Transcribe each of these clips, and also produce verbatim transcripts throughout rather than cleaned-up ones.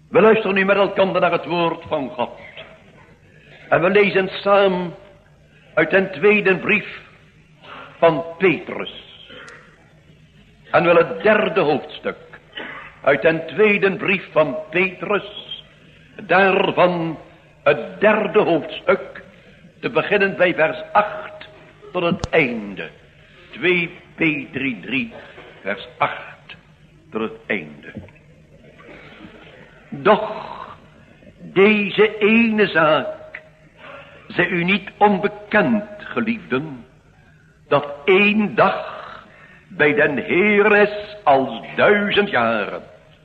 We luisteren nu met elkaar naar het woord van God. En we lezen samen uit den tweede brief van Petrus. En wel het derde hoofdstuk uit den tweede brief van Petrus. Daarvan het derde hoofdstuk, te beginnen bij vers acht tot het einde. twee Petrus drie, vers acht tot het einde. Doch deze ene zaak zij u niet onbekend, geliefden, dat één dag bij den Heer is als duizend jaren,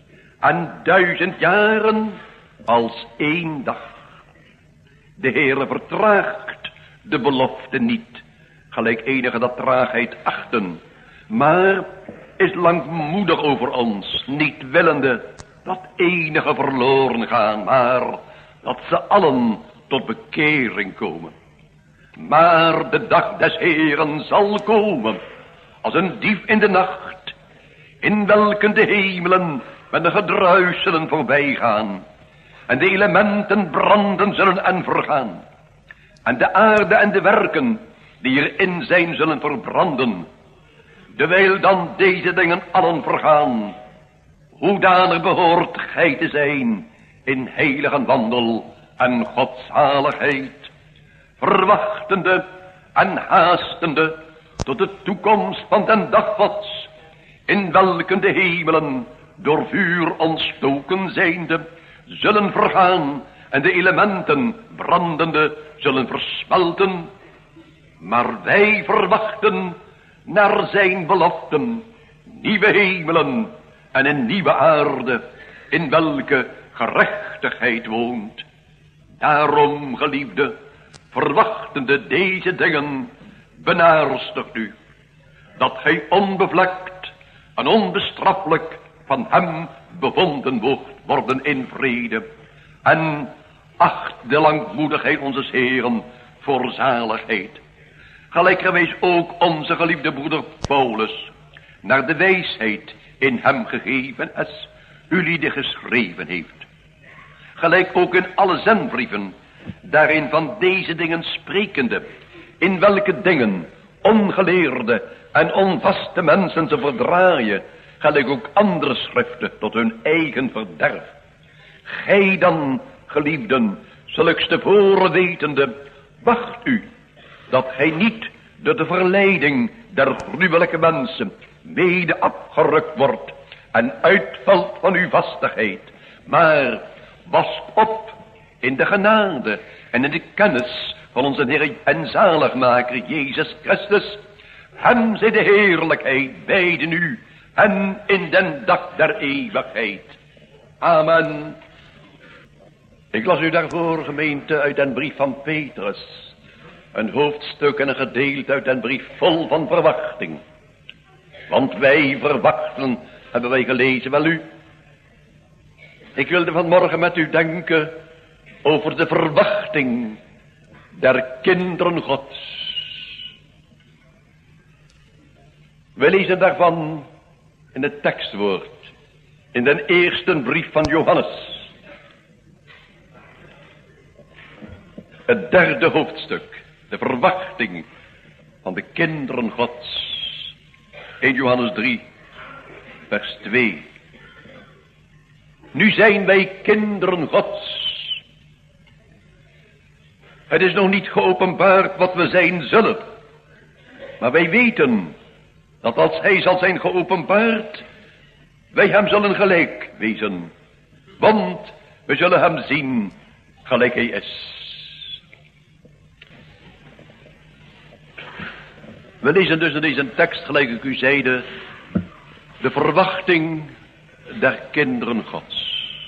en duizend jaren als één dag. De Heer vertraagt de belofte niet, gelijk enige dat traagheid achten, maar is langmoedig over ons, niet willende dat enige verloren gaan, maar dat ze allen tot bekering komen. Maar de dag des Heeren zal komen, als een dief in de nacht, in welke de hemelen met een gedruis zullen voorbij gaan, en de elementen branden zullen en vergaan, en de aarde en de werken die erin zijn zullen verbranden, terwijl dan deze dingen allen vergaan. Hoedanig behoort gij te zijn in heilige wandel en godzaligheid, verwachtende en haastende tot de toekomst van den dag Gods, in welke de hemelen door vuur ontstoken zijnde zullen vergaan en de elementen brandende zullen versmelten. Maar wij verwachten naar zijn beloften nieuwe hemelen en een nieuwe aarde, in welke gerechtigheid woont. Daarom, geliefde, verwachtende deze dingen, benaarstigt u, dat gij onbevlekt en onbestraffelijk van hem bevonden mocht worden in vrede. En acht de langmoedigheid onze Heeren voor zaligheid. Gelijkerwijs ook onze geliefde broeder Paulus naar de wijsheid in hem gegeven is, ulieden geschreven heeft. Gelijk ook in alle zendbrieven, daarin van deze dingen sprekende, in welke dingen ongeleerde en onvaste mensen ze verdraaien, gelijk ook andere schriften tot hun eigen verderf. Gij dan, geliefden, zulks tevoren wetende, wacht u, dat gij niet door de verleiding der gruwelijke mensen mede afgerukt wordt en uitvalt van uw vastigheid, maar wast op in de genade en in de kennis van onze Heer en zaligmaker Jezus Christus. Hem zij de heerlijkheid beide nu en in den dag der eeuwigheid. Amen. Ik las u daarvoor, gemeente, uit den brief van Petrus, een hoofdstuk en een gedeelte uit den brief vol van verwachting. Want wij verwachten, hebben wij gelezen, wel u. Ik wilde vanmorgen met u denken over de verwachting der kinderen Gods. We lezen daarvan in het tekstwoord, in den eerste brief van Johannes. Het derde hoofdstuk, de verwachting van de kinderen Gods. eerste Johannes drie, vers twee. Nu zijn wij kinderen Gods. Het is nog niet geopenbaard wat we zijn zullen. Maar wij weten dat als hij zal zijn geopenbaard, wij hem zullen gelijk wezen. Want we zullen hem zien gelijk hij is. We lezen dus in deze tekst, gelijk ik u zeide, de verwachting der kinderen Gods.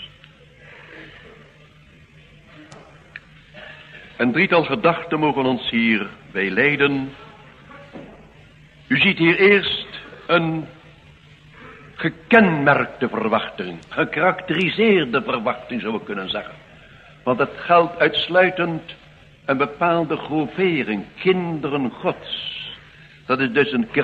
Een drietal gedachten mogen ons hier bij leiden. U ziet hier eerst een gekenmerkte verwachting, gekarakteriseerde verwachting zou we kunnen zeggen. Want het geldt uitsluitend een bepaalde groepering, kinderen Gods. Dat is dus een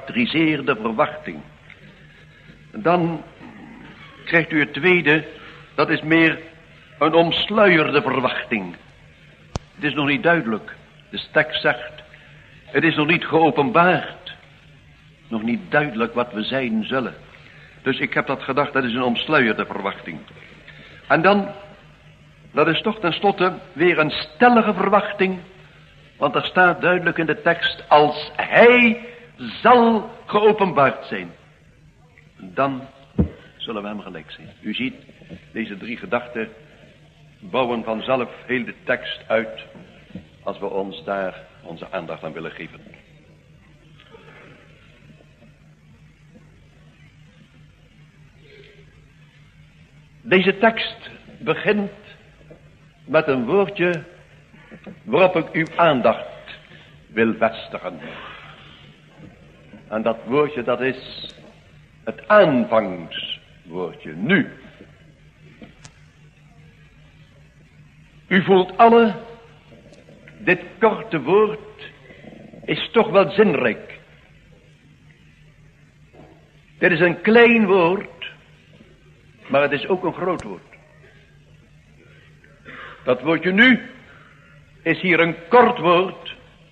gekarakteriseerde verwachting. Dan krijgt u het tweede, Dat is meer een omsluierde verwachting. Het is nog niet duidelijk. De tekst zegt, het is nog niet geopenbaard. Nog niet duidelijk wat we zijn zullen. Dus ik heb dat gedacht, dat is een omsluierde verwachting. En dan, dat is toch tenslotte weer een stellige verwachting. Want er staat duidelijk in de tekst, als hij zal geopenbaard zijn. Dan zullen we hem gelijk zijn. U ziet, deze drie gedachten bouwen vanzelf heel de tekst uit, als we ons daar onze aandacht aan willen geven. Deze tekst begint met een woordje waarop ik uw aandacht wil vestigen. En dat woordje, dat is het aanvangswoordje, nu. U voelt alle, dit korte woord is toch wel zinrijk. Dit is een klein woord, maar het is ook een groot woord. Dat woordje nu is hier een kort woord,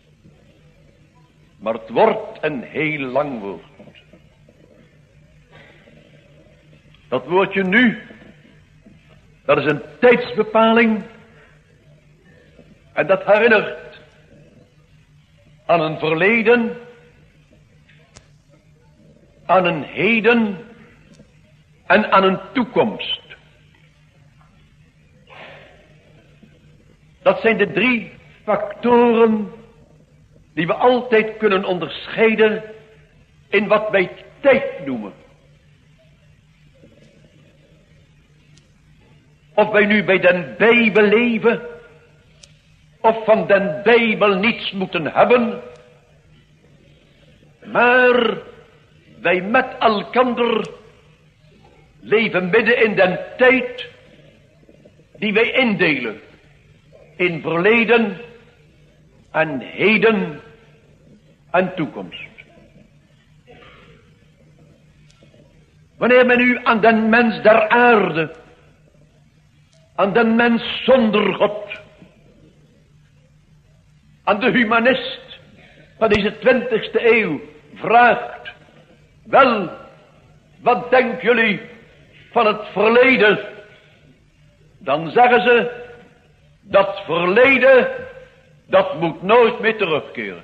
maar het wordt een heel lang woord. Dat woordje nu, dat is een tijdsbepaling en dat herinnert aan een verleden, aan een heden en aan een toekomst. Dat zijn de drie factoren die we altijd kunnen onderscheiden in wat wij tijd noemen. Of wij nu bij den Bijbel leven, of van den Bijbel niets moeten hebben, maar wij met elkander leven midden in den tijd die wij indelen in verleden en heden en toekomst. Wanneer men nu aan den mens der aarde, aan den mens zonder God, aan de humanist van deze twintigste eeuw vraagt, wel, wat denken jullie van het verleden? Dan zeggen ze, dat verleden, dat moet nooit meer terugkeren.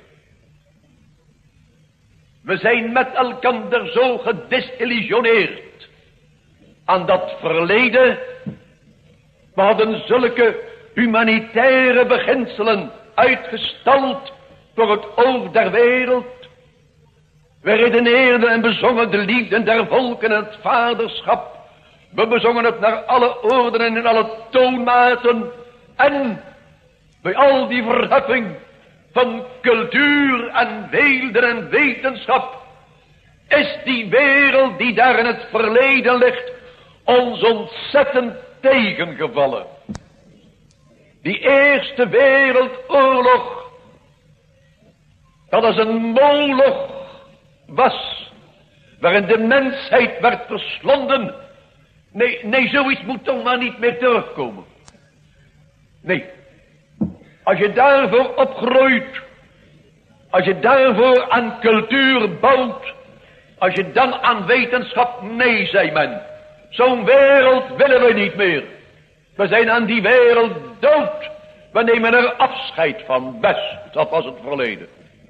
We zijn met elkander zo gedisillusioneerd aan dat verleden. We hadden zulke humanitaire beginselen uitgestald voor het oog der wereld. We redeneerden en bezongen de liefde der volken en het vaderschap. We bezongen het naar alle orden en in alle toonmaten. En bij al die verheffing van cultuur en weelde en wetenschap is die wereld die daar in het verleden ligt ons ontzettend tegengevallen. Die eerste wereldoorlog, dat als een moloch was, waarin de mensheid werd verslonden. Nee, nee, zoiets moet toch maar niet meer terugkomen. Nee, als je daarvoor opgroeit, als je daarvoor aan cultuur bouwt, als je dan aan wetenschap, nee, zei men, zo'n wereld willen we niet meer. We zijn aan die wereld dood. We nemen er afscheid van, best, dat was het verleden.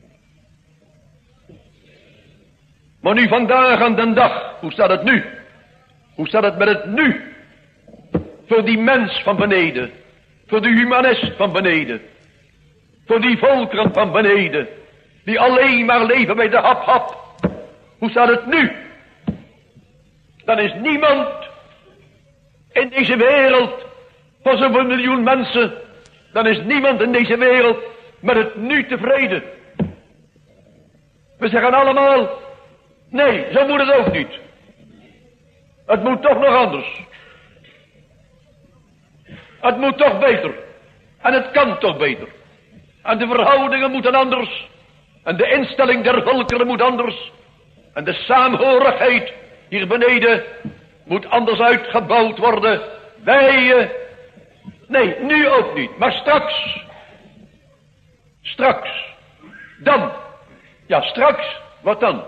Maar nu vandaag aan den dag, hoe staat het nu? Hoe staat het met het nu? Voor die mens van beneden. Voor de humanist van beneden. Voor die volkeren van beneden. Die alleen maar leven bij de hap hap. Hoe staat het nu? Dan is niemand in deze wereld van zoveel miljoen mensen. Dan is niemand in deze wereld met het nu tevreden. We zeggen allemaal, nee, zo moet het ook niet. Het moet toch nog anders. Het moet toch beter. En het kan toch beter. En de verhoudingen moeten anders. En de instelling der volkeren moet anders. En de saamhorigheid hier beneden moet anders uitgebouwd worden Wij, uh, nee, nu ook niet, maar straks. Straks. Dan. Ja, straks. Wat dan?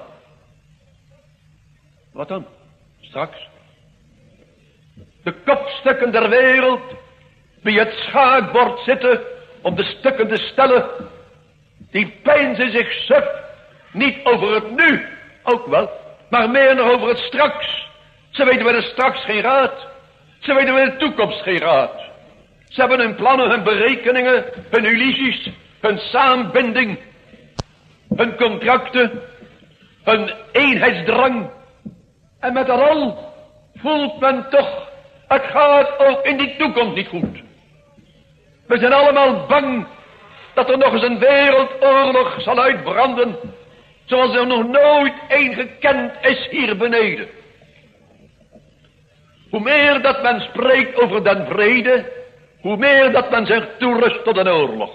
Wat dan? Straks. De kopstukken der wereld, die het schaakbord zitten om de stukken te stellen, die peinzen zich suf, niet over het nu, ook wel, maar meer nog over het straks. Ze weten bij de straks geen raad. Ze weten bij de toekomst geen raad. Ze hebben hun plannen, hun berekeningen, hun illusies, hun saambinding, hun contracten, hun eenheidsdrang. En met dat al voelt men toch, het gaat ook in die toekomst niet goed. We zijn allemaal bang dat er nog eens een wereldoorlog zal uitbranden, zoals er nog nooit een gekend is hier beneden. Hoe meer dat men spreekt over den vrede, hoe meer dat men zich toerust tot een oorlog.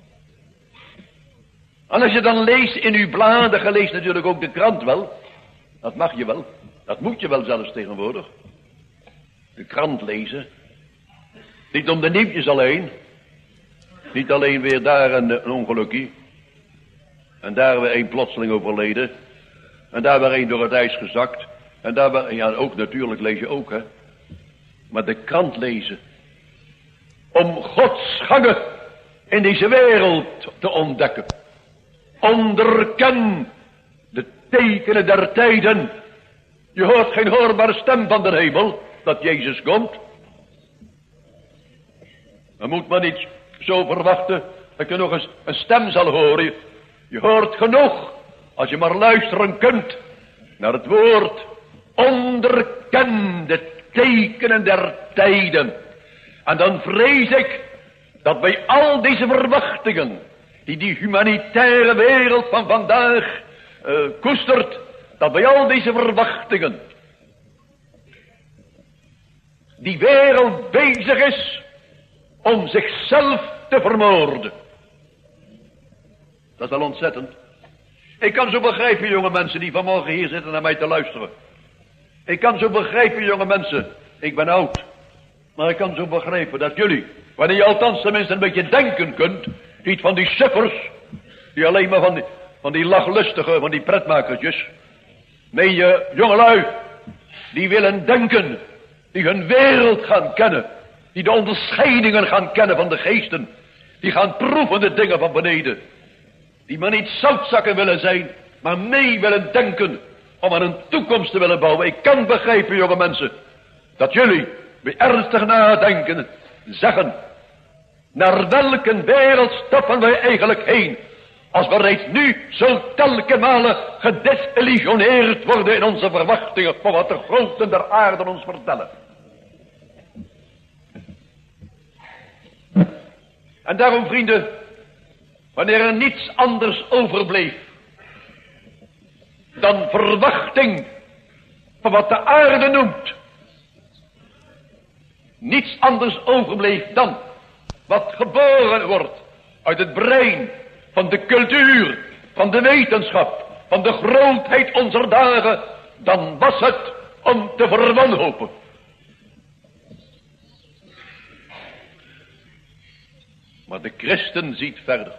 En als je dan leest in uw bladen, je leest natuurlijk ook de krant wel. Dat mag je wel. Dat moet je wel zelfs tegenwoordig. De krant lezen. Niet om de nieuwtjes alleen. Niet alleen weer daar een, een ongelukje. En daar weer een plotseling overleden. En daar weer een door het ijs gezakt. En daar weer, ja ook natuurlijk lees je ook hè. Maar de krant lezen. Om Gods gangen in deze wereld te ontdekken. Onderken de tekenen der tijden. Je hoort geen hoorbare stem van de hemel, dat Jezus komt. Dan moet men niet zo verwachten dat je nog eens een stem zal horen. Je hoort genoeg, als je maar luisteren kunt, naar het woord. Onderken de tekenen der tijden. En dan vrees ik dat bij al deze verwachtingen, die die humanitaire wereld van vandaag uh, koestert, dat bij al deze verwachtingen die wereld bezig is om zichzelf te vermoorden. Dat is wel ontzettend. Ik kan zo begrijpen, jonge mensen die vanmorgen hier zitten naar mij te luisteren. Ik kan zo begrijpen, jonge mensen, ik ben oud, maar ik kan zo begrijpen dat jullie, wanneer je althans tenminste een beetje denken kunt, niet van die sukkers, die alleen maar van die, van die lachlustige, van die pretmakertjes. Nee, uh, jongelui, die willen denken, die hun wereld gaan kennen, die de onderscheidingen gaan kennen van de geesten, die gaan proeven de dingen van beneden, die maar niet zoutzakken willen zijn, maar mee willen denken om aan een toekomst te willen bouwen. Ik kan begrijpen, jonge mensen, dat jullie bij ernstig nadenken zeggen, naar welke wereld stappen wij eigenlijk heen, als we reeds nu zo telke malen gedesillusioneerd worden in onze verwachtingen van wat de groten der aarde ons vertellen. En daarom, vrienden, wanneer er niets anders overbleef dan verwachting van wat de aarde noemt, niets anders overbleef dan wat geboren wordt uit het brein van de cultuur, van de wetenschap, van de grootheid onze dagen, dan was het om te verwanhopen. Maar de christen ziet verder.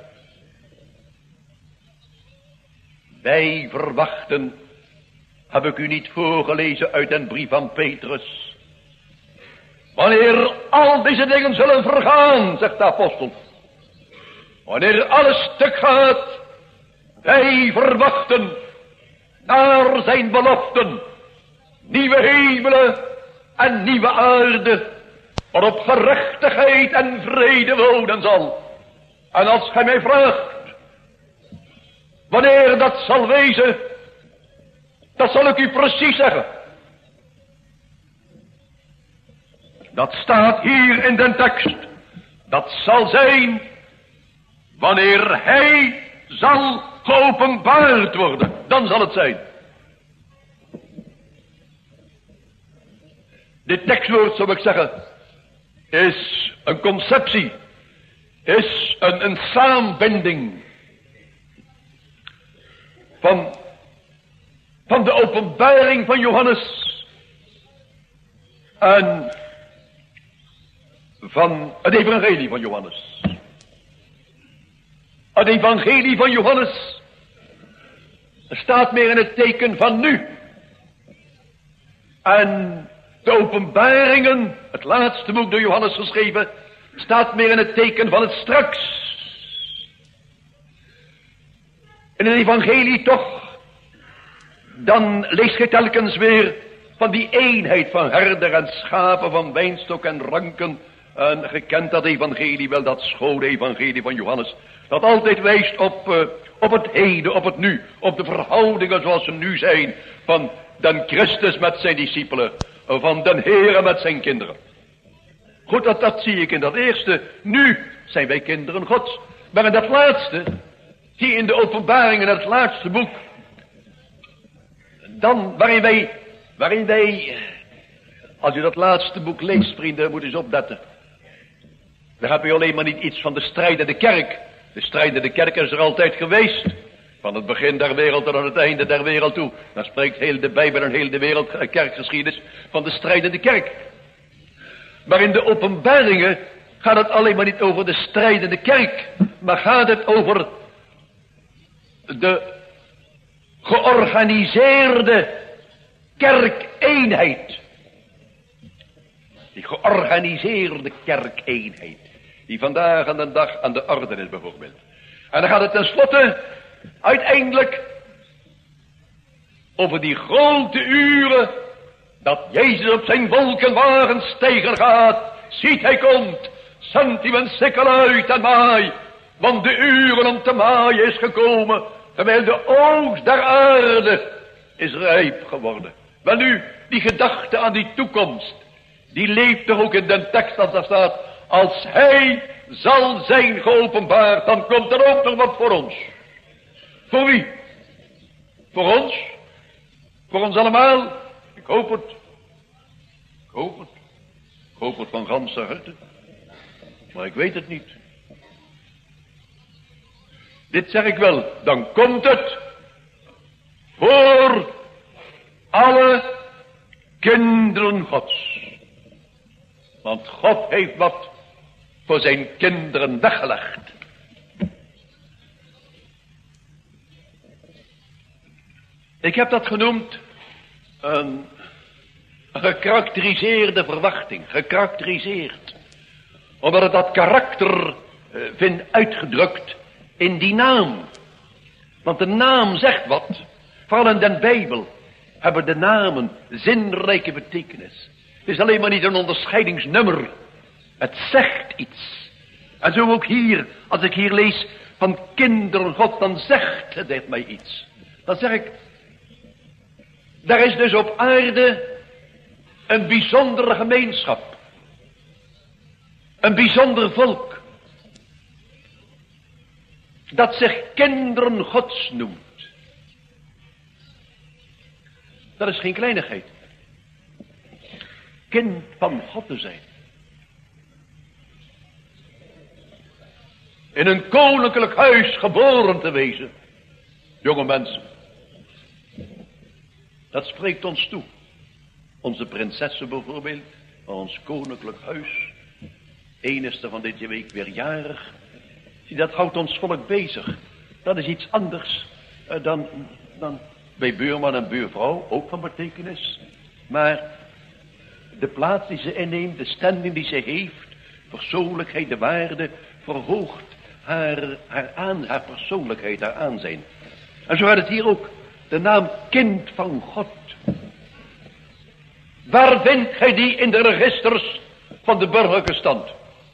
Wij verwachten, heb ik u niet voorgelezen uit een brief van Petrus, wanneer al deze dingen zullen vergaan, zegt de apostel, wanneer alles stuk gaat, wij verwachten naar zijn beloften nieuwe hemelen en nieuwe aarde, waarop gerechtigheid en vrede wonen zal. En als gij mij vraagt wanneer dat zal wezen, dat zal ik u precies zeggen. Dat staat hier in de tekst. Dat zal zijn wanneer hij zal geopenbaard worden. Dan zal het zijn. Dit tekstwoord, zou ik zeggen, is een conceptie, is een, een saambinding van, van de openbaring van Johannes en van het evangelie van Johannes. Het evangelie van Johannes staat meer in het teken van nu. En de openbaringen, het laatste boek door Johannes geschreven, staat meer in het teken van het straks. In het evangelie toch, dan leest je telkens weer van die eenheid van herder en schapen, van wijnstok en ranken. En je kent dat evangelie wel, dat schone evangelie van Johannes, dat altijd wijst op, uh, op het heden, op het nu, op de verhoudingen zoals ze nu zijn, van den Christus met zijn discipelen, van den Heere met zijn kinderen. Goed, dat, dat zie ik in dat eerste. Nu zijn wij kinderen Gods. Maar in dat laatste, die in de openbaring, in het laatste boek, dan waarin wij, waarin wij, als u dat laatste boek leest, vrienden, moet u eens opletten. Dan heb je alleen maar niet iets van de strijd in de kerk. De strijd in de kerk is er altijd geweest. Van het begin der wereld tot aan het einde der wereld toe. Dan spreekt heel de Bijbel en heel de wereld, kerkgeschiedenis, van de strijd in de kerk. Maar in de openbaringen gaat het alleen maar niet over de strijd in de kerk. Maar gaat het over de georganiseerde kerkeenheid. Die georganiseerde kerkeenheid. Die vandaag aan de dag aan de orde is bijvoorbeeld. En dan gaat het tenslotte uiteindelijk over die grote uren dat Jezus op zijn wolkenwagen stegen gaat. Ziet, hij komt, zendt hij een sikkel uit en maai, want de uren om te maaien is gekomen, terwijl de oogst der aarde is rijp geworden. Wel nu, die gedachte aan die toekomst, die leeft toch ook in de tekst als daar staat, als hij zal zijn geopenbaard, dan komt er ook nog wat voor ons. Voor wie? Voor ons? Voor ons allemaal? Ik hoop het. Ik hoop het. Ik hoop het van ganse harte. Maar ik weet het niet. Dit zeg ik wel. Dan komt het voor alle kinderen Gods. Want God heeft wat voor zijn kinderen weggelegd. Ik heb dat genoemd een gekarakteriseerde verwachting, gekarakteriseerd. Omdat het dat karakter uh, vindt uitgedrukt in die naam. Want de naam zegt wat. Vooral in de Bijbel hebben de namen zinrijke betekenis. Het is alleen maar niet een onderscheidingsnummer. Het zegt iets. En zo ook hier, als ik hier lees van kinderen God, dan zegt het mij iets. Dan zeg ik, daar is dus op aarde een bijzondere gemeenschap. Een bijzonder volk. Dat zich kinderen Gods noemt. Dat is geen kleinigheid. Kind van God te zijn. In een koninklijk huis geboren te wezen. Jonge mensen. Dat spreekt ons toe. Onze prinsessen bijvoorbeeld, van ons koninklijk huis. Enigste van dit week weer jarig. Zie, dat houdt ons volk bezig. Dat is iets anders uh, dan, dan bij buurman en buurvrouw, ook van betekenis. Maar de plaats die ze inneemt, de standing die ze heeft, persoonlijkheid, de waarde, verhoogt haar, haar, aan, haar persoonlijkheid, haar aanzijn. En zo had het hier ook. De naam kind van God. Waar vindt gij die in de registers van de burgerlijke stand?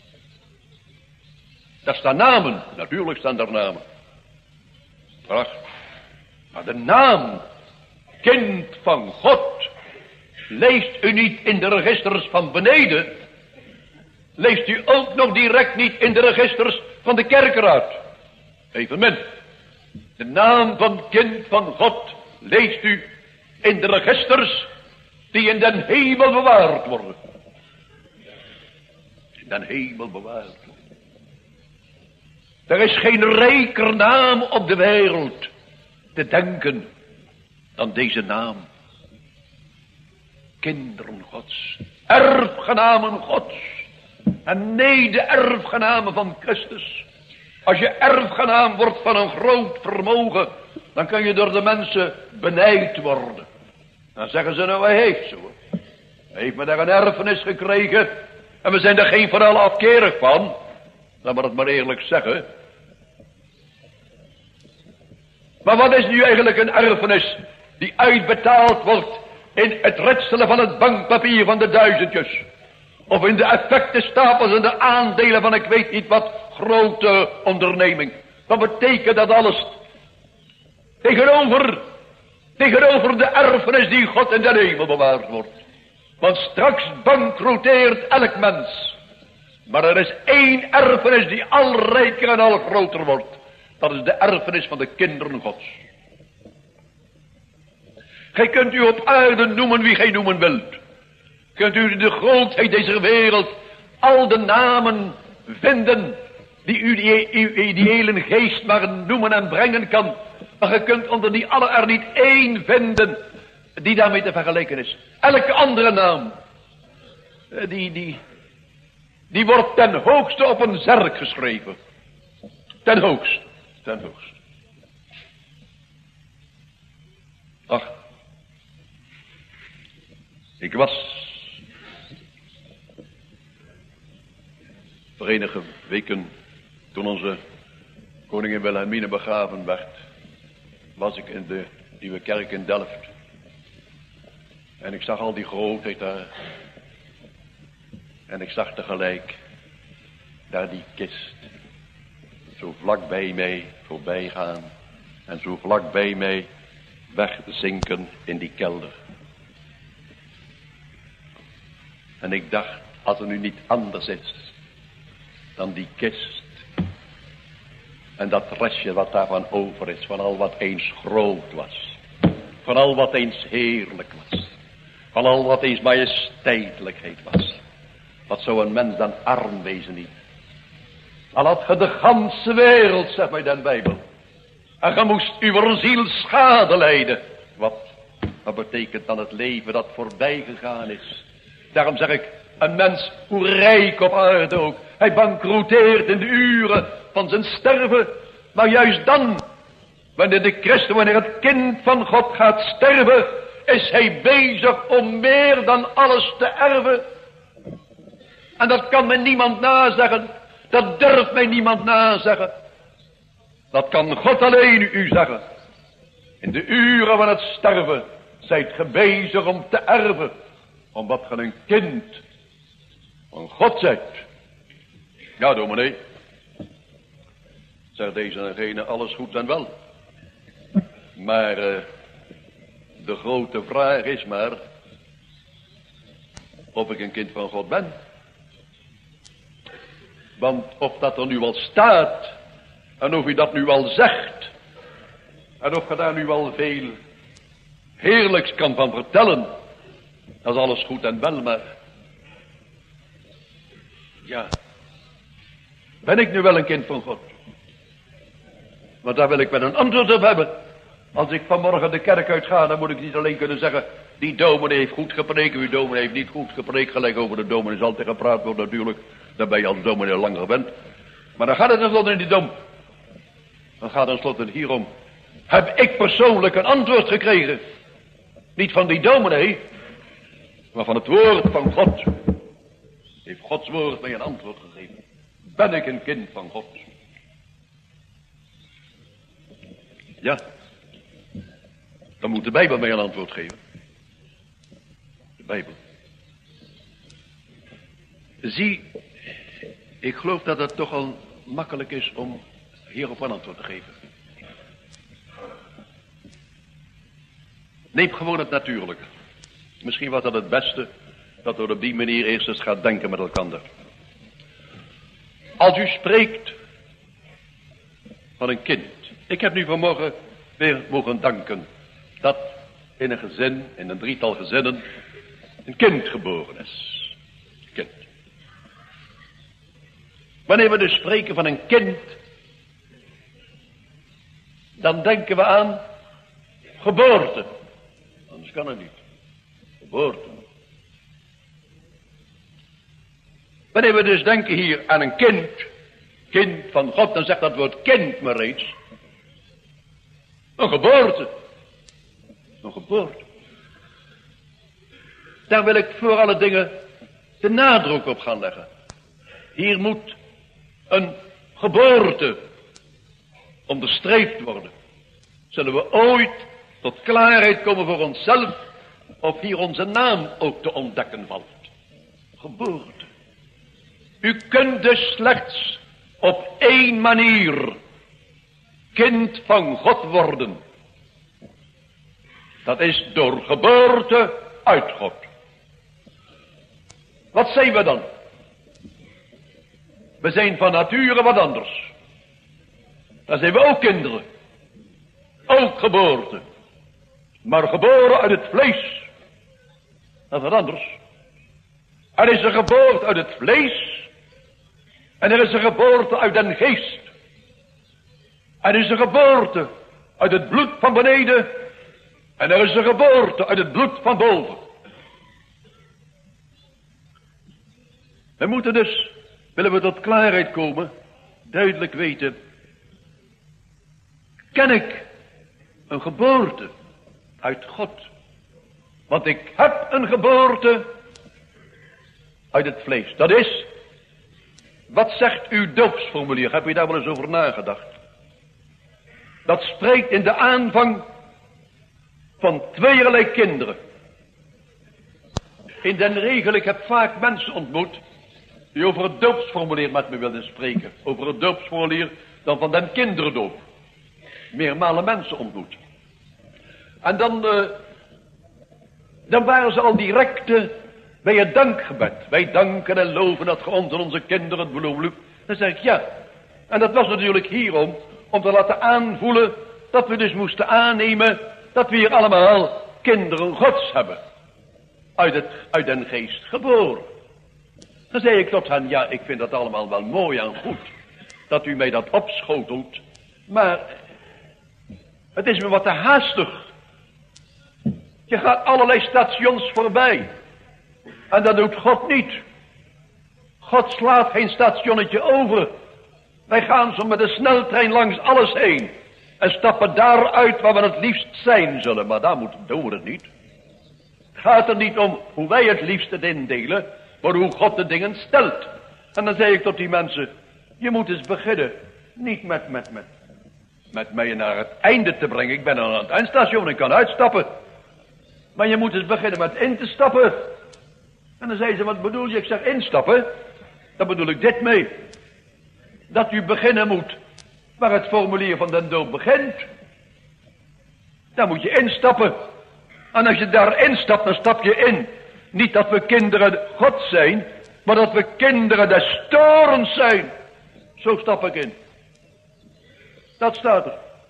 Daar staan namen. Natuurlijk staan daar namen. Prachtig. Maar de naam kind van God leest u niet in de registers van beneden. Leest u ook nog direct niet in de registers van de kerkeraad. Evenmin. De naam van kind van God leest u in de registers die in den hemel bewaard worden. In den hemel bewaard worden. Er is geen rijker naam op de wereld te denken dan deze naam. Kinderen Gods, erfgenamen Gods. En nee, de erfgename van Christus. Als je erfgenaam wordt van een groot vermogen, dan kun je door de mensen benijd worden. Dan zeggen ze, nou, hij heeft zo. Hij heeft me daar een erfenis gekregen. En we zijn er geen van allen afkerig van. Laat maar het maar eerlijk zeggen. Maar wat is nu eigenlijk een erfenis die uitbetaald wordt in het ritselen van het bankpapier van de duizendjes? Of in de effectenstapels en de aandelen van ik weet niet wat grote onderneming. Wat betekent dat alles? Tegenover, tegenover de erfenis die God in de hemel bewaard wordt. Want straks bankroteert elk mens. Maar er is één erfenis die al rijker en al groter wordt. Dat is de erfenis van de kinderen Gods. Gij kunt u op aarde noemen wie gij noemen wilt. Kunt u de grootheid deze wereld al de namen vinden die u die, uw ideële geest maar noemen en brengen kan. Maar je kunt onder die alle er niet één vinden die daarmee te vergelijken is. Elke andere naam, die, die, die wordt ten hoogste op een zerk geschreven. Ten hoogste, ten hoogste. Ach, ik was voor enige weken, toen onze koningin Wilhelmine begraven werd, was ik in de Nieuwe Kerk in Delft. En ik zag al die grootheid daar. En ik zag tegelijk daar die kist zo vlak bij mij voorbij gaan. En zo vlak bij mij wegzinken in die kelder. En ik dacht, als er nu niet anders is dan die kist. En dat restje wat daarvan over is, van al wat eens groot was. Van al wat eens heerlijk was. Van al wat eens majesteitelijkheid was. Wat zou een mens dan arm wezen niet? Al had ge de ganse wereld, zegt mij de Bijbel. En ge moest uw ziel schade lijden. Wat, wat betekent dan het leven dat voorbij gegaan is? Daarom zeg ik, een mens, hoe rijk op aarde ook. Hij bankroteert in de uren van zijn sterven. Maar juist dan, wanneer de christen, wanneer het kind van God gaat sterven, is hij bezig om meer dan alles te erven. En dat kan mij niemand nazeggen. Dat durft mij niemand nazeggen. Dat kan God alleen u zeggen. In de uren van het sterven zijt ge bezig om te erven. Omdat ge een kind van God zijt. Ja, dominee. Zegt deze en gene, alles goed en wel. Maar uh, de grote vraag is maar of ik een kind van God ben. Want of dat er nu al staat en of u dat nu al zegt en of je daar nu al veel heerlijks kan van vertellen, dat is alles goed en wel, maar ja, ben ik nu wel een kind van God? Want daar wil ik wel een antwoord op hebben. Als ik vanmorgen de kerk uitga, dan moet ik niet alleen kunnen zeggen, die dominee heeft goed gepreekt, uw dominee heeft niet goed gepreekt. Gelijk over de dominee zal altijd gepraat worden natuurlijk. Dan ben je als dominee lang gewend. Maar dan gaat het tenslotte niet om. Dan gaat het tenslotte hierom. Heb ik persoonlijk een antwoord gekregen? Niet van die dominee, maar van het woord van God. Heeft Gods woord mij een antwoord gegeven? Ben ik een kind van God? Ja. Dan moet de Bijbel mij een antwoord geven. De Bijbel. Zie, ik geloof dat het toch al makkelijk is om hierop een antwoord te geven. Neem gewoon het natuurlijke. Misschien was dat het beste, dat we op die manier eerst eens gaan denken met elkaar. Als u spreekt van een kind. Ik heb nu vanmorgen weer mogen danken dat in een gezin, in een drietal gezinnen, een kind geboren is. Kind. Wanneer we dus spreken van een kind, dan denken we aan geboorte. Anders kan het niet. Geboorte. Wanneer we dus denken hier aan een kind, kind van God, dan zegt dat woord kind maar reeds. Een geboorte. Een geboorte. Daar wil ik voor alle dingen de nadruk op gaan leggen. Hier moet een geboorte onderstreept worden. Zullen we ooit tot klaarheid komen voor onszelf, of hier onze naam ook te ontdekken valt. Geboorte. U kunt dus slechts op één manier kind van God worden. Dat is door geboorte uit God. Wat zijn we dan? We zijn van nature wat anders. Dan zijn we ook kinderen. Ook geboorte. Maar geboren uit het vlees. Dat is wat anders. Er is een geboorte uit het vlees. En er is een geboorte uit den geest. Er is een geboorte uit het bloed van beneden. En er is een geboorte uit het bloed van boven. We moeten dus, willen we tot klaarheid komen, duidelijk weten. Ken ik een geboorte uit God? Want ik heb een geboorte uit het vlees. Dat is, wat zegt uw doopsformulier? Heb je daar wel eens over nagedacht? Dat spreekt in de aanvang van tweeërlei kinderen. In den regel, ik heb vaak mensen ontmoet die over het doopsformulier met me wilden spreken. Over het doopsformulier dan van den kinderdoop. Meermalen mensen ontmoet. En dan, uh, dan waren ze al direct uh, bij het dankgebed. Wij danken en loven dat ge ons en onze kinderen het beloofd. Dan zeg ik ja. En dat was natuurlijk hierom, om te laten aanvoelen dat we dus moesten aannemen dat we hier allemaal kinderen Gods hebben. Uit, het, uit den geest geboren. Dan zei ik tot hen, ja, ik vind dat allemaal wel mooi en goed, dat u mij dat opschotelt, maar het is me wat te haastig. Je gaat allerlei stations voorbij. En dat doet God niet. God slaat geen stationnetje over. Wij gaan zo met de sneltrein langs alles heen. En stappen daaruit waar we het liefst zijn zullen. Maar daar moeten, doen we het niet. Het gaat er niet om hoe wij het liefst het indelen, maar hoe God de dingen stelt. En dan zei ik tot die mensen, je moet eens beginnen. Niet met, met, met, met mij naar het einde te brengen. Ik ben aan het eindstation, ik kan uitstappen. Maar je moet eens beginnen met in te stappen. En dan zei ze, wat bedoel je? Ik zeg, instappen. Daar bedoel ik dit mee. Dat u beginnen moet waar het formulier van den doop begint. Daar moet je instappen. En als je daar instapt, dan stap je in. Niet dat we kinderen God zijn, maar dat we kinderen des torens zijn. Zo stap ik in. Dat staat er.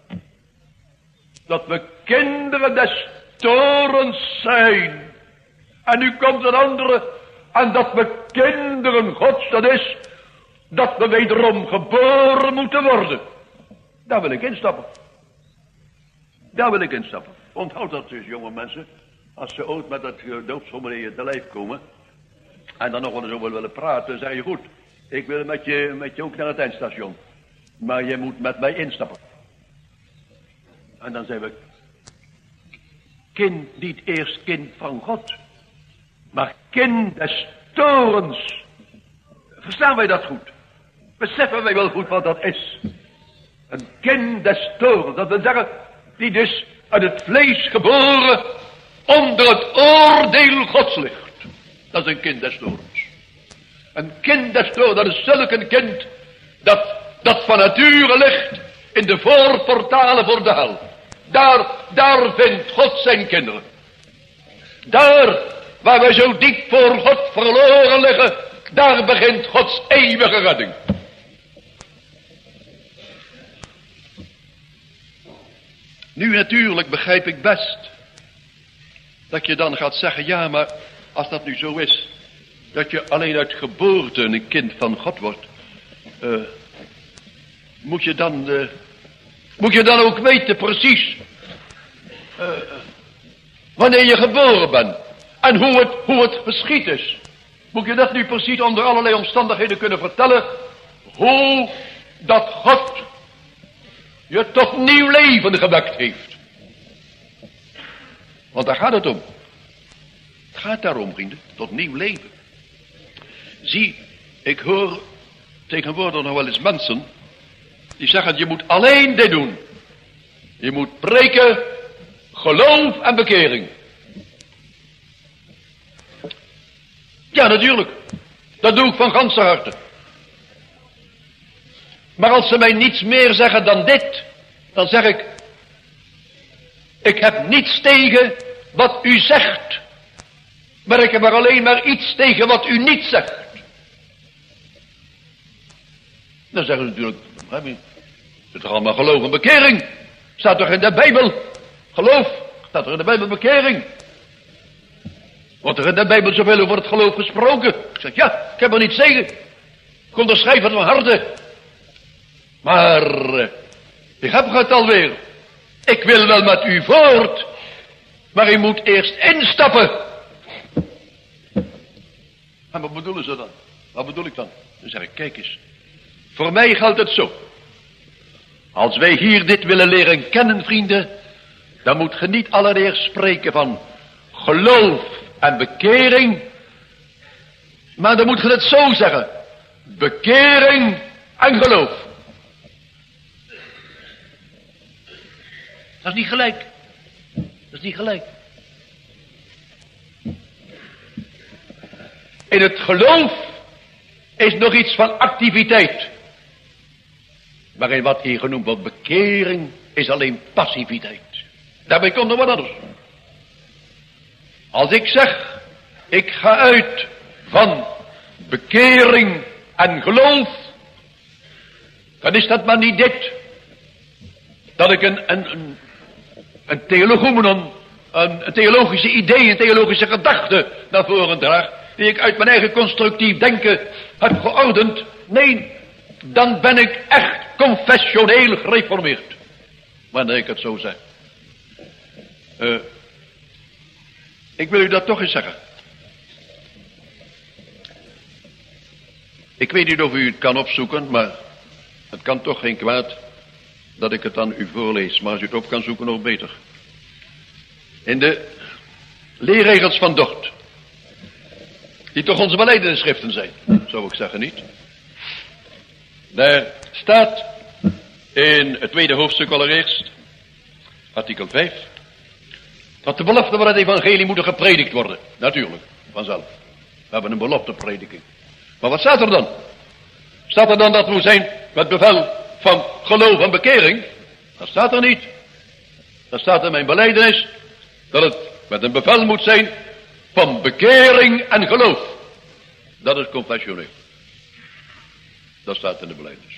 Dat we kinderen des torens zijn. En nu komt een andere. En dat we kinderen Gods, dat is dat we wederom geboren moeten worden. Daar wil ik instappen. Daar wil ik instappen. Onthoud dat dus, jonge mensen. Als ze ooit met dat doopsformulier te lijf komen. En dan nog wel eens over willen praten. Zeg je goed. Ik wil met je, met je ook naar het eindstation. Maar je moet met mij instappen. En dan zijn we kind, niet eerst kind van God. Maar kind des torens. Verstaan wij dat goed? Beseffen wij wel goed wat dat is? Een kind des torens. Dat wil zeggen, die dus uit het vlees geboren onder het oordeel Gods ligt. Dat is een kind des torens. Een kind des torens, dat is zulk een kind dat, dat van nature ligt in de voorportalen voor de hel. Daar, daar vindt God zijn kinderen. Daar waar wij zo diep voor God verloren liggen, daar begint Gods eeuwige redding. Nu natuurlijk begrijp ik best dat je dan gaat zeggen, ja, maar als dat nu zo is, dat je alleen uit geboorte een kind van God wordt, uh, moet je dan, uh, moet je dan ook weten precies uh, wanneer je geboren bent en hoe het, hoe het geschied is. Moet je dat nu precies onder allerlei omstandigheden kunnen vertellen, hoe dat God je tot nieuw leven gewekt heeft. Want daar gaat het om. Het gaat daarom, vrienden, tot nieuw leven. Zie, ik hoor tegenwoordig nog wel eens mensen die zeggen, je moet alleen dit doen. Je moet preken, geloof en bekering. Ja, natuurlijk. Dat doe ik van ganse harte. Maar als ze mij niets meer zeggen dan dit, dan zeg ik, ik heb niets tegen wat u zegt, maar ik heb er alleen maar iets tegen wat u niet zegt. Dan zeggen ze natuurlijk, het is toch allemaal geloof en bekering? Staat toch in de Bijbel? Geloof, staat er in de Bijbel bekering? Wordt er in de Bijbel zoveel over het geloof gesproken? Ik zeg, ja, ik heb er niets tegen. Ik onderschrijf het van harte. Maar, ik heb het alweer. Ik wil wel met u voort, maar u moet eerst instappen. En wat bedoelen ze dan? Wat bedoel ik dan? Dan zeg ik, kijk eens. Voor mij geldt het zo. Als wij hier dit willen leren kennen, vrienden, dan moet je niet allereerst spreken van geloof en bekering, maar dan moet je het zo zeggen. Bekering en geloof. Dat is niet gelijk. Dat is niet gelijk. In het geloof is nog iets van activiteit. Maar in wat hier genoemd wordt bekering is alleen passiviteit. Daarbij komt er wat anders. Als ik zeg, ik ga uit van bekering en geloof, dan is dat maar niet dit. Dat ik een, een, een, een theologomenon, een, een theologische idee, een theologische gedachte naar voren draag, die ik uit mijn eigen constructief denken heb geordend. Nee, dan ben ik echt confessioneel gereformeerd. Wanneer ik het zo zeg. Uh, ik wil u dat toch eens zeggen. Ik weet niet of u het kan opzoeken, maar het kan toch geen kwaad dat ik het aan u voorlees. Maar als u het op kan zoeken, nog beter. In de leerregels van Dort, die toch onze belijdenisschriften zijn, zou ik zeggen, niet? Daar staat in het tweede hoofdstuk allereerst, artikel vijf, dat de belofte van het evangelie moet gepredikt worden. Natuurlijk, vanzelf. We hebben een belofteprediking. Maar wat staat er dan? Staat er dan dat moet zijn met bevel van geloof en bekering? Dat staat er niet. Dat staat in mijn belijdenis dat het met een bevel moet zijn van bekering en geloof. Dat is confessioneel. Dat staat in de belijdenis.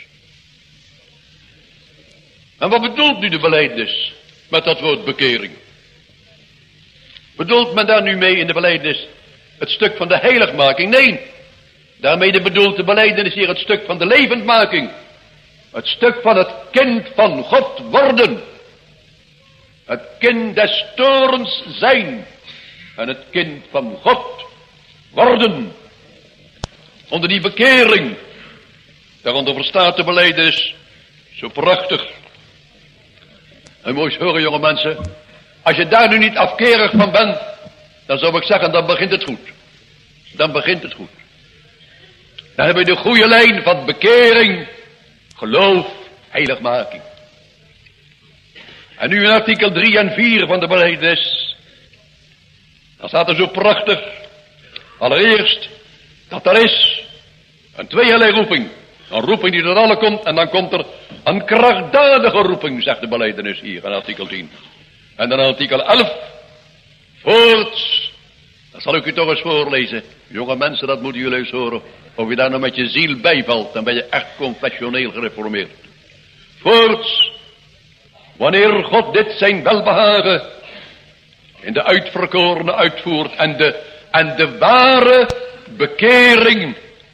En wat bedoelt nu de belijdenis met dat woord bekering? Bedoelt men daar nu mee in de belijdenis het stuk van de heiligmaking? Nee, daarmee bedoelt de belijdenis hier het stuk van de levendmaking. Het stuk van het kind van God worden. Het kind des torens zijn. En het kind van God worden. Onder die bekering. Daaronder verstaat de belijdenis zo prachtig. En moet je horen, jonge mensen. Als je daar nu niet afkerig van bent, dan zou ik zeggen, dan begint het goed. Dan begint het goed. Dan hebben we de goede lijn van bekering, geloof, heiligmaking. En nu in artikel drie en vier van de belijdenis. Dan staat er zo prachtig. Allereerst, dat er is een tweeërlei roeping. Een roeping die door alle komt, en dan komt er een krachtdadige roeping, zegt de belijdenis hier in artikel tien. En dan artikel elf, voorts, dat zal ik u toch eens voorlezen. Jonge mensen, dat moeten jullie eens horen. Of je daar nou met je ziel bijvalt, dan ben je echt confessioneel gereformeerd. Voorts, wanneer God dit zijn welbehagen in de uitverkorene uitvoert en de, en de ware bekering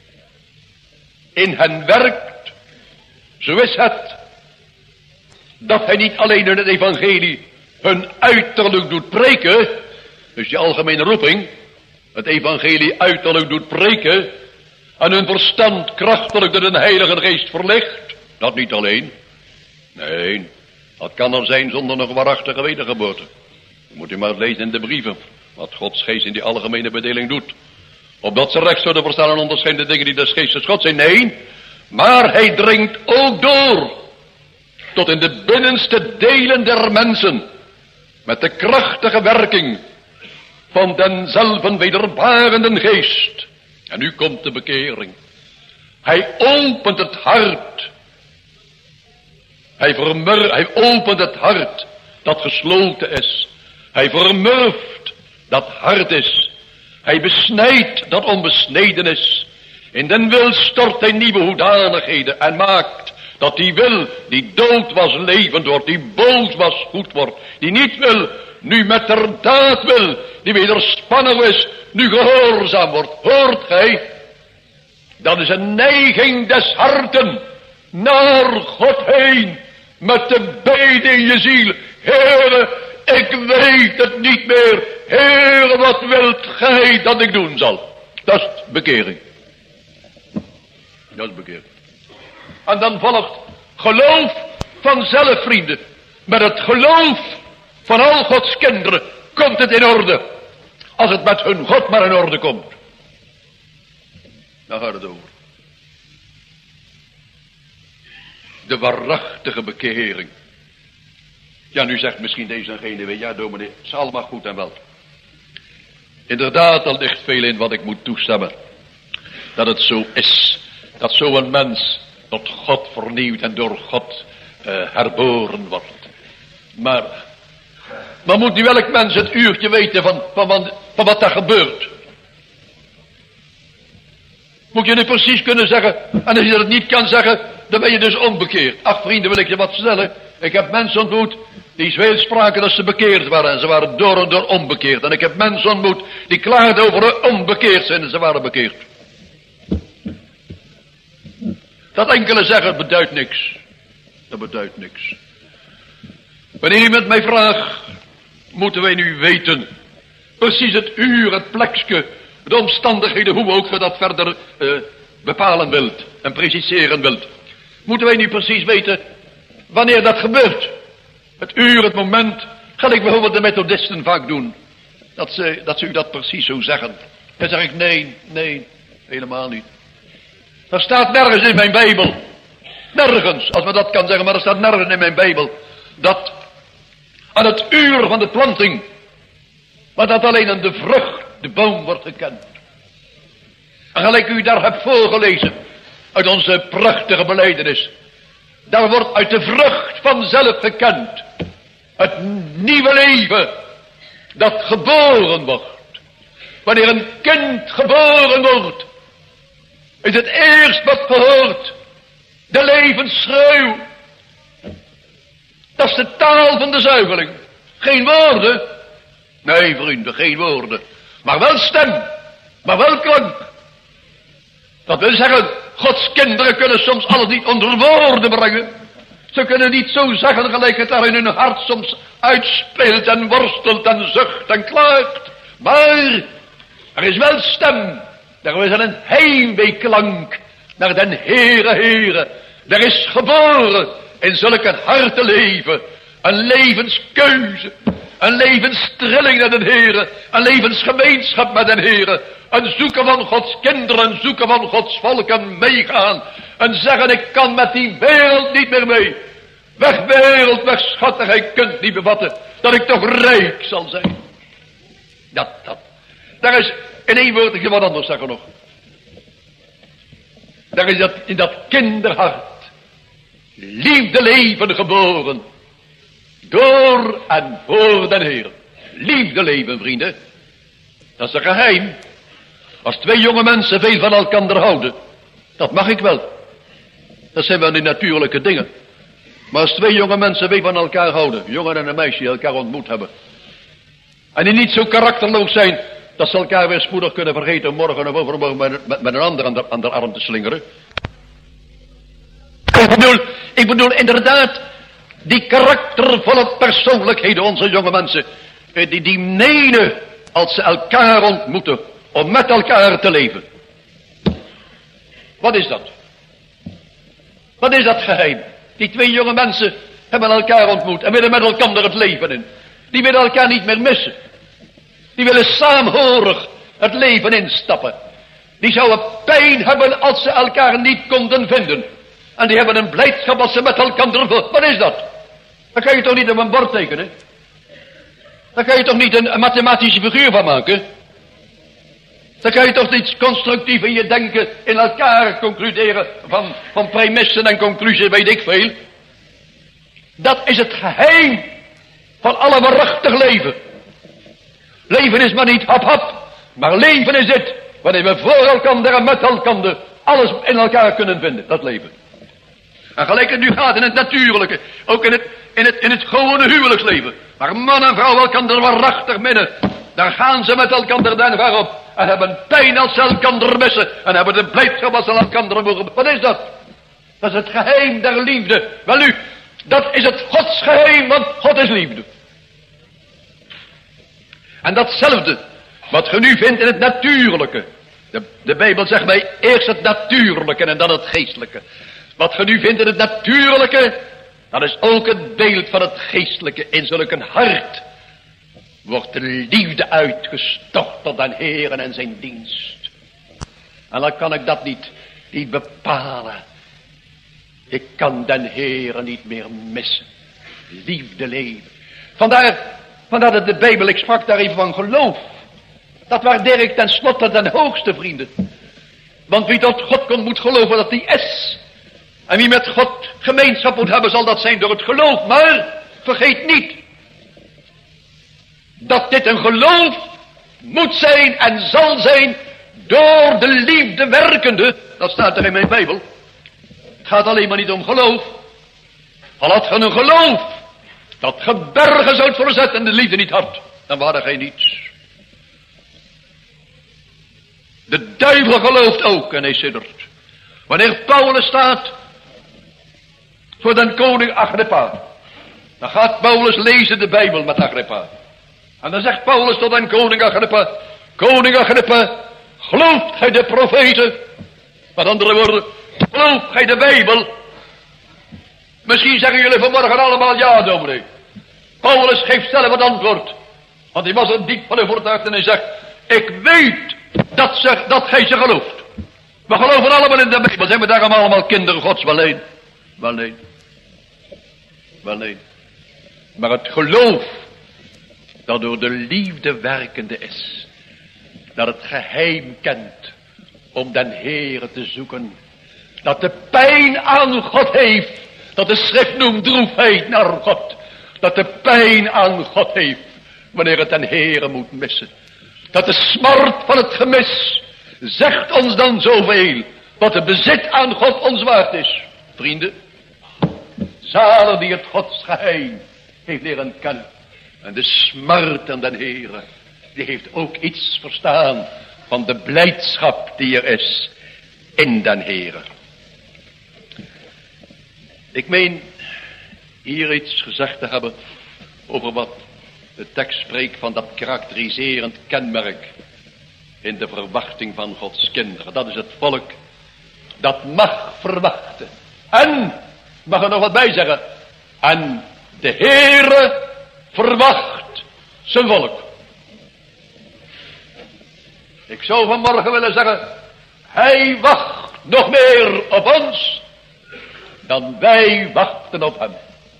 in hen werkt, zo is het dat hij niet alleen in het evangelie hun uiterlijk doet preken, dus die algemene roeping, het evangelie uiterlijk doet preken en hun verstand krachtelijk door de Heilige Geest verlicht. Dat niet alleen. Nee, dat kan er zijn zonder nog waarachtige wedergeboorte. Moet u maar lezen in de brieven wat Gods Geest in die algemene bedeling doet. Opdat ze recht zouden verstaan en onderscheiden de dingen die des Geestes God zijn. Nee, maar hij dringt ook door tot in de binnenste delen der mensen met de krachtige werking van denzelven wederbarenden geest. En nu komt de bekering. Hij opent het hart. Hij, vermur, hij opent het hart dat gesloten is. Hij vermurft dat hard is. Hij besnijdt dat onbesneden is. In den wil stort hij nieuwe hoedanigheden en maakt dat die wil, die dood was, levend wordt, die boos was, goed wordt, die niet wil, nu met der daad wil, die wederspannig is, nu gehoorzaam wordt. Hoort gij? Dat is een neiging des harten naar God heen, met de bede in je ziel. Heere, ik weet het niet meer. Heere, wat wilt gij dat ik doen zal? Dat is bekering. Dat is bekering. En dan volgt geloof vanzelf, vrienden. Met het geloof van al Gods kinderen komt het in orde. Als het met hun God maar in orde komt. Dan gaat het over. De waarachtige bekering. Ja, nu zegt misschien deze en gene weer, ja dominee, het is allemaal goed en wel. Inderdaad, er ligt veel in wat ik moet toestemmen. Dat het zo is. Dat zo'n mens tot God vernieuwd en door God uh, herboren wordt. Maar, maar moet nu elk mens het uurtje weten van, van, van, van wat daar gebeurt? Moet je nu precies kunnen zeggen, en als je dat niet kan zeggen, dan ben je dus onbekeerd. Ach vrienden, wil ik je wat vertellen. Ik heb mensen ontmoet die veel spraken dat ze bekeerd waren en ze waren door en door onbekeerd. En ik heb mensen ontmoet die klaagden over hun onbekeerd zijn en ze waren bekeerd. Dat enkele zeggen beduidt niks. Dat beduidt niks. Wanneer iemand mij vraagt, moeten wij nu weten, precies het uur, het plekje, de omstandigheden, hoe ook we dat verder uh, bepalen wilt en preciseren wilt. Moeten wij nu precies weten wanneer dat gebeurt. Het uur, het moment, gelijk bijvoorbeeld de methodisten vaak doen. Dat ze, dat ze u dat precies zo zeggen. Dan zeg ik nee, nee, helemaal niet. Er staat nergens in mijn Bijbel, nergens, als men dat kan zeggen, maar er staat nergens in mijn Bijbel, dat aan het uur van de planting, maar dat alleen aan de vrucht, de boom wordt gekend. En gelijk u daar hebt voorgelezen, uit onze prachtige belijdenis, daar wordt uit de vrucht vanzelf gekend, het nieuwe leven, dat geboren wordt. Wanneer een kind geboren wordt, is het eerst wat gehoord, de levensschreeuw. Dat is de taal van de zuigeling. Geen woorden. Nee, vrienden, geen woorden. Maar wel stem. Maar wel klank. Dat wil zeggen, Gods kinderen kunnen soms alles niet onder woorden brengen. Ze kunnen niet zo zeggen gelijk het daar in hun hart soms uitspeelt en worstelt en zucht en klaagt. Maar er is wel stem. Er is een heimweeklank naar den Heere, Heere. Er is geboren in zulke harten leven. Een levenskeuze. Een levenstrilling naar den Heere. Een levensgemeenschap met den Heere. Een zoeken van Gods kinderen. Een zoeken van Gods volken meegaan. En zeggen, ik kan met die wereld niet meer mee. Weg wereld, weg schatten, gij kunt niet bevatten dat ik toch rijk zal zijn. Dat, dat. Daar is in één woordje wat anders zeggen nog. Daar is dat, in dat kinderhart liefde leven geboren. Door en voor den Heer. Liefde leven, vrienden. Dat is een geheim. Als twee jonge mensen veel van elkaar houden. Dat mag ik wel. Dat zijn wel die natuurlijke dingen. Maar als twee jonge mensen veel van elkaar houden. Een jongen en een meisje die elkaar ontmoet hebben. En die niet zo karakterloos zijn. Dat ze elkaar weer spoedig kunnen vergeten. Morgen of overmorgen met, met, met een ander aan de, aan de arm te slingeren. Ik bedoel, ik bedoel inderdaad. Die karaktervolle persoonlijkheden, onze jonge mensen. Die, die menen, als ze elkaar ontmoeten, om met elkaar te leven. Wat is dat? Wat is dat geheim? Die twee jonge mensen hebben elkaar ontmoet en willen met elkaar het leven in. Die willen elkaar niet meer missen. Die willen saamhorig het leven instappen. Die zouden pijn hebben als ze elkaar niet konden vinden. En die hebben een blijdschap als ze met elkaar voelen. Wat is dat? Daar kan je toch niet op een bord tekenen? Daar kan je toch niet een, een mathematische figuur van maken? Daar kan je toch iets constructief in je denken, in elkaar concluderen van, van premissen en conclusies, weet ik veel. Dat is het geheim van alle waarachtig leven. Leven is maar niet hap hap, maar leven is het, wanneer we voor elkaar en met elkaar alles in elkaar kunnen vinden, dat leven. En gelijk het nu gaat in het natuurlijke, ook in het, in het, in het gewone huwelijksleven, waar man en vrouw elkaar waarachtig minnen, daar gaan ze met elkaar den weg op en hebben pijn als ze elkaar missen en hebben de blijdschap als ze elkaar mogen. Wat is dat? Dat is het geheim der liefde. Wel nu, dat is het Gods geheim, want God is liefde. En datzelfde, wat je nu vindt in het natuurlijke. De, de Bijbel zegt mij eerst het natuurlijke en dan het geestelijke. Wat je nu vindt in het natuurlijke, dat is ook het beeld van het geestelijke. In zulk een hart wordt de liefde uitgestort tot den Heeren en zijn dienst. En dan kan ik dat niet, niet bepalen. Ik kan den Heeren niet meer missen. Liefde leven. Vandaar, vandaar dat de Bijbel, ik sprak daar even van geloof. Dat waardeer ik ten slotte ten hoogste, vrienden. Want wie tot God komt moet geloven dat hij is. En wie met God gemeenschap moet hebben, zal dat zijn door het geloof. Maar vergeet niet dat dit een geloof moet zijn en zal zijn door de liefde werkende. Dat staat er in mijn Bijbel. Het gaat alleen maar niet om geloof. Al had je een geloof dat ge bergen zoudt verzetten en de liefde niet had, dan waren gij niets. De duivel gelooft ook en hij siddert. Wanneer Paulus staat voor den koning Agrippa, dan gaat Paulus lezen de Bijbel met Agrippa. En dan zegt Paulus tot den koning Agrippa: Koning Agrippa, gelooft gij de profeten? Met andere woorden, gelooft gij de Bijbel? Misschien zeggen jullie vanmorgen allemaal ja, dominee. Paulus geeft zelf het antwoord. Want hij was er diep van overtuigd en hij zegt: ik weet dat, ze, dat gij ze gelooft. We geloven allemaal in de Bijbel. Zijn we daarom allemaal kinderen Gods? Wel nee. Wel nee. Wel nee. Maar het geloof dat door de liefde werkende is, dat het geheim kent om den Heere te zoeken, dat de pijn aan God heeft, dat de schrift noemt droefheid naar God, dat de pijn aan God heeft wanneer het den Heere moet missen, dat de smart van het gemis zegt ons dan zoveel, wat de bezit aan God ons waard is. Vrienden, zalig die het Gods geheim heeft leren kennen. En de smart aan den Heere, die heeft ook iets verstaan van de blijdschap die er is in den Heere. Ik meen hier iets gezegd te hebben over wat de tekst spreekt van dat karakteriserend kenmerk in de verwachting van Gods kinderen. Dat is het volk dat mag verwachten. En, mag er nog wat bij zeggen, en de Heere verwacht zijn volk. Ik zou vanmorgen willen zeggen, hij wacht nog meer op ons dan wij wachten op hem.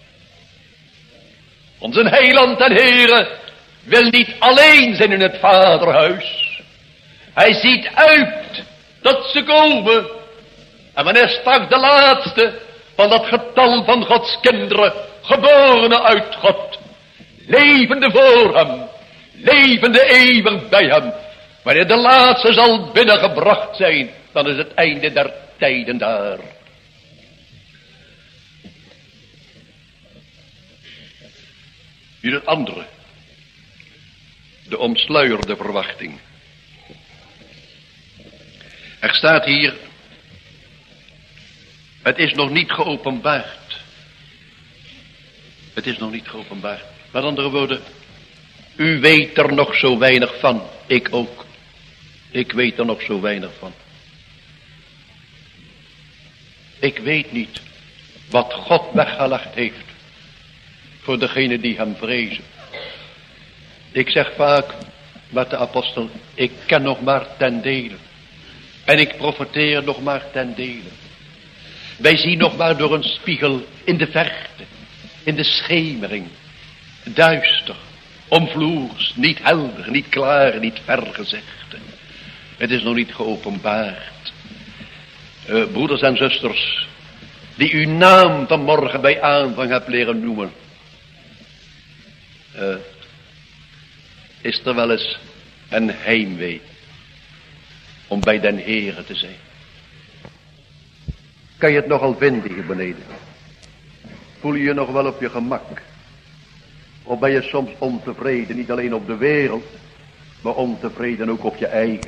Onze heiland en Heere wil niet alleen zijn in het vaderhuis. Hij ziet uit dat ze komen. En wanneer straks de laatste van dat getal van Gods kinderen, geborene uit God, levende voor hem, levende eeuwig bij hem, wanneer de laatste zal binnengebracht zijn, dan is het einde der tijden daar. Hier het andere, de omsluierde verwachting. Er staat hier, het is nog niet geopenbaard. Het is nog niet geopenbaard. Met andere woorden, u weet er nog zo weinig van, ik ook. Ik weet er nog zo weinig van. Ik weet niet wat God weggelegd heeft voor degenen die hem vrezen. Ik zeg vaak met de apostel, ik ken nog maar ten dele. En ik profeteer nog maar ten dele. Wij zien nog maar door een spiegel in de verte, in de schemering, duister, omvloers, niet helder, niet klaar, niet vergezegd. Het is nog niet geopenbaard. Uh, broeders en zusters, die uw naam vanmorgen bij aanvang hebt leren noemen. Uh, is er wel eens een heimwee om bij den Heere te zijn? Kan je het nogal vinden hier beneden? Voel je je nog wel op je gemak? Of ben je soms ontevreden, niet alleen op de wereld, maar ontevreden ook op je eigen?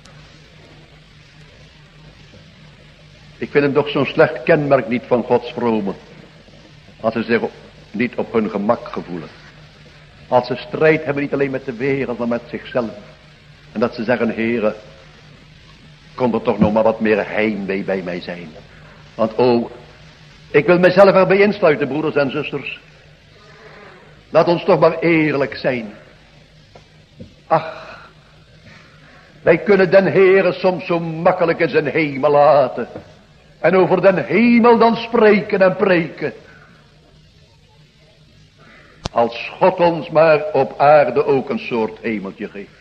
Ik vind het toch zo'n slecht kenmerk niet van Gods vromen, als ze zich niet op hun gemak gevoelen. Als ze strijd hebben niet alleen met de wereld, maar met zichzelf. En dat ze zeggen, Heere, kon er toch nog maar wat meer heimwee bij mij zijn. Want oh, ik wil mezelf erbij insluiten, broeders en zusters. Laat ons toch maar eerlijk zijn. Ach, wij kunnen den Heere soms zo makkelijk in zijn hemel laten. En over den hemel dan spreken en preken. Als God ons maar op aarde ook een soort hemeltje geeft.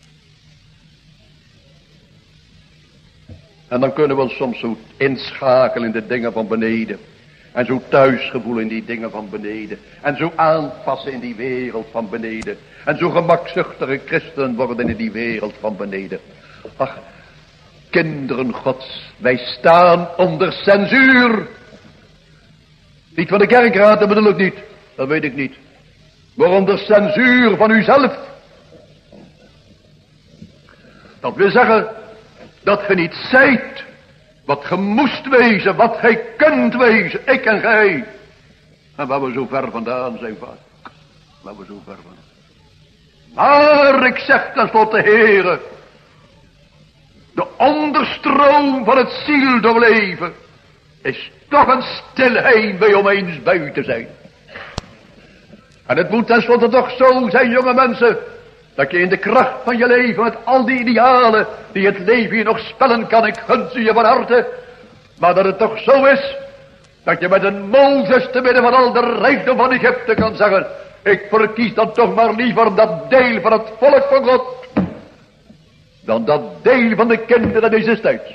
En dan kunnen we ons soms zo inschakelen in de dingen van beneden. En zo thuisgevoelen in die dingen van beneden. En zo aanpassen in die wereld van beneden. En zo gemakzuchtige christen worden in die wereld van beneden. Ach, kinderen Gods, wij staan onder censuur. Niet van de kerkraad, dat bedoel ik niet. Dat weet ik niet. Maar onder censuur van uzelf. Dat wil zeggen dat ge niet zijt wat ge moest wezen, wat gij kunt wezen, ik en gij. En waar we zo ver vandaan zijn, vaak. Waar we zo ver vandaan. Maar ik zeg tenslotte, Heere, de onderstroom van het ziel doorleven is toch een stil heimwee om eens buiten zijn. En het moet tenslotte toch zo zijn, jonge mensen, dat je in de kracht van je leven met al die idealen die het leven je nog spellen kan, ik gun ze je van harte, maar dat het toch zo is dat je met een Mozes te midden van al de rijkdom van Egypte kan zeggen, ik verkies dan toch maar liever dat deel van het volk van God dan dat deel van de kinderen deze tijds.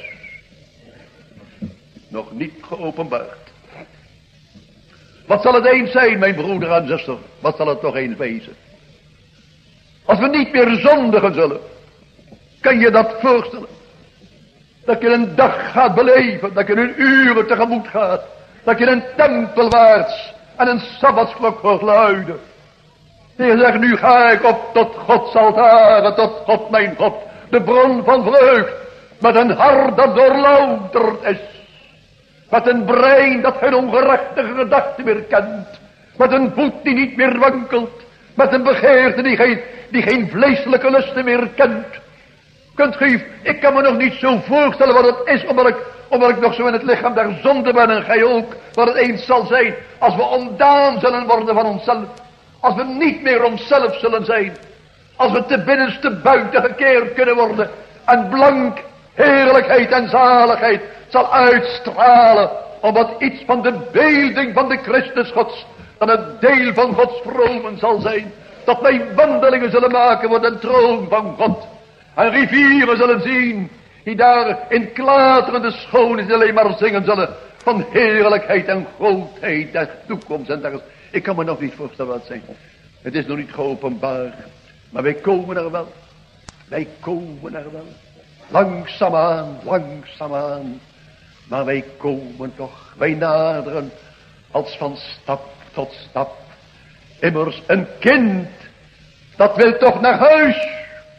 Nog niet geopenbaard. Wat zal het eens zijn, mijn broeder en zuster? Wat zal het toch eens wezen? Als we niet meer zondigen zullen, kan je dat voorstellen? Dat je een dag gaat beleven, dat je een uren tegemoet gaat, dat je een tempelwaarts en een sabbatsklok hoort luiden. Je zegt, nu ga ik op tot Gods altaren, tot God mijn God, de bron van vreugd, met een hart dat doorlouterd is. Met een brein dat geen ongerechtige gedachten meer kent. Met een voet die niet meer wankelt. Met een begeerte die geen, die geen vleeselijke lusten meer kent. Kunt u, ik kan me nog niet zo voorstellen wat het is, omdat ik, omdat ik nog zo in het lichaam der zonde ben en gij ook. Wat het eens zal zijn, als we ontdaan zullen worden van onszelf. Als we niet meer onszelf zullen zijn. Als we te binnenste buiten gekeerd kunnen worden. En blank heerlijkheid en zaligheid zal uitstralen, omdat iets van de beelding van de Christus Gods, dat een deel van Gods vromen zal zijn, dat wij wandelingen zullen maken voor de troon van God, en rivieren zullen zien, die daar in klaterende schoonheid alleen maar zingen zullen, van heerlijkheid en grootheid en toekomst en dergelijke. Ik kan me nog niet voorstellen wat het zijn. Het is nog niet geopenbaard, maar wij komen er wel. Wij komen er wel. Langzaamaan, langzaamaan. Maar wij komen toch, wij naderen als van stap tot stap. Immers een kind, dat wil toch naar huis.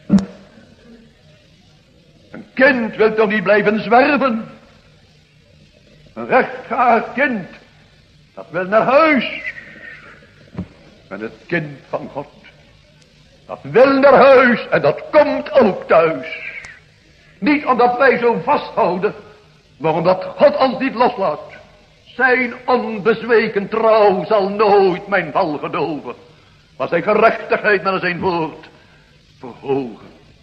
Een kind wil toch niet blijven zwerven. Een rechtvaardig kind, dat wil naar huis. En het kind van God, dat wil naar huis en dat komt ook thuis. Niet omdat wij zo vasthouden, maar omdat God ons niet loslaat. Zijn onbezweken trouw zal nooit mijn val gedoven, maar zijn gerechtigheid met zijn woord verhogen.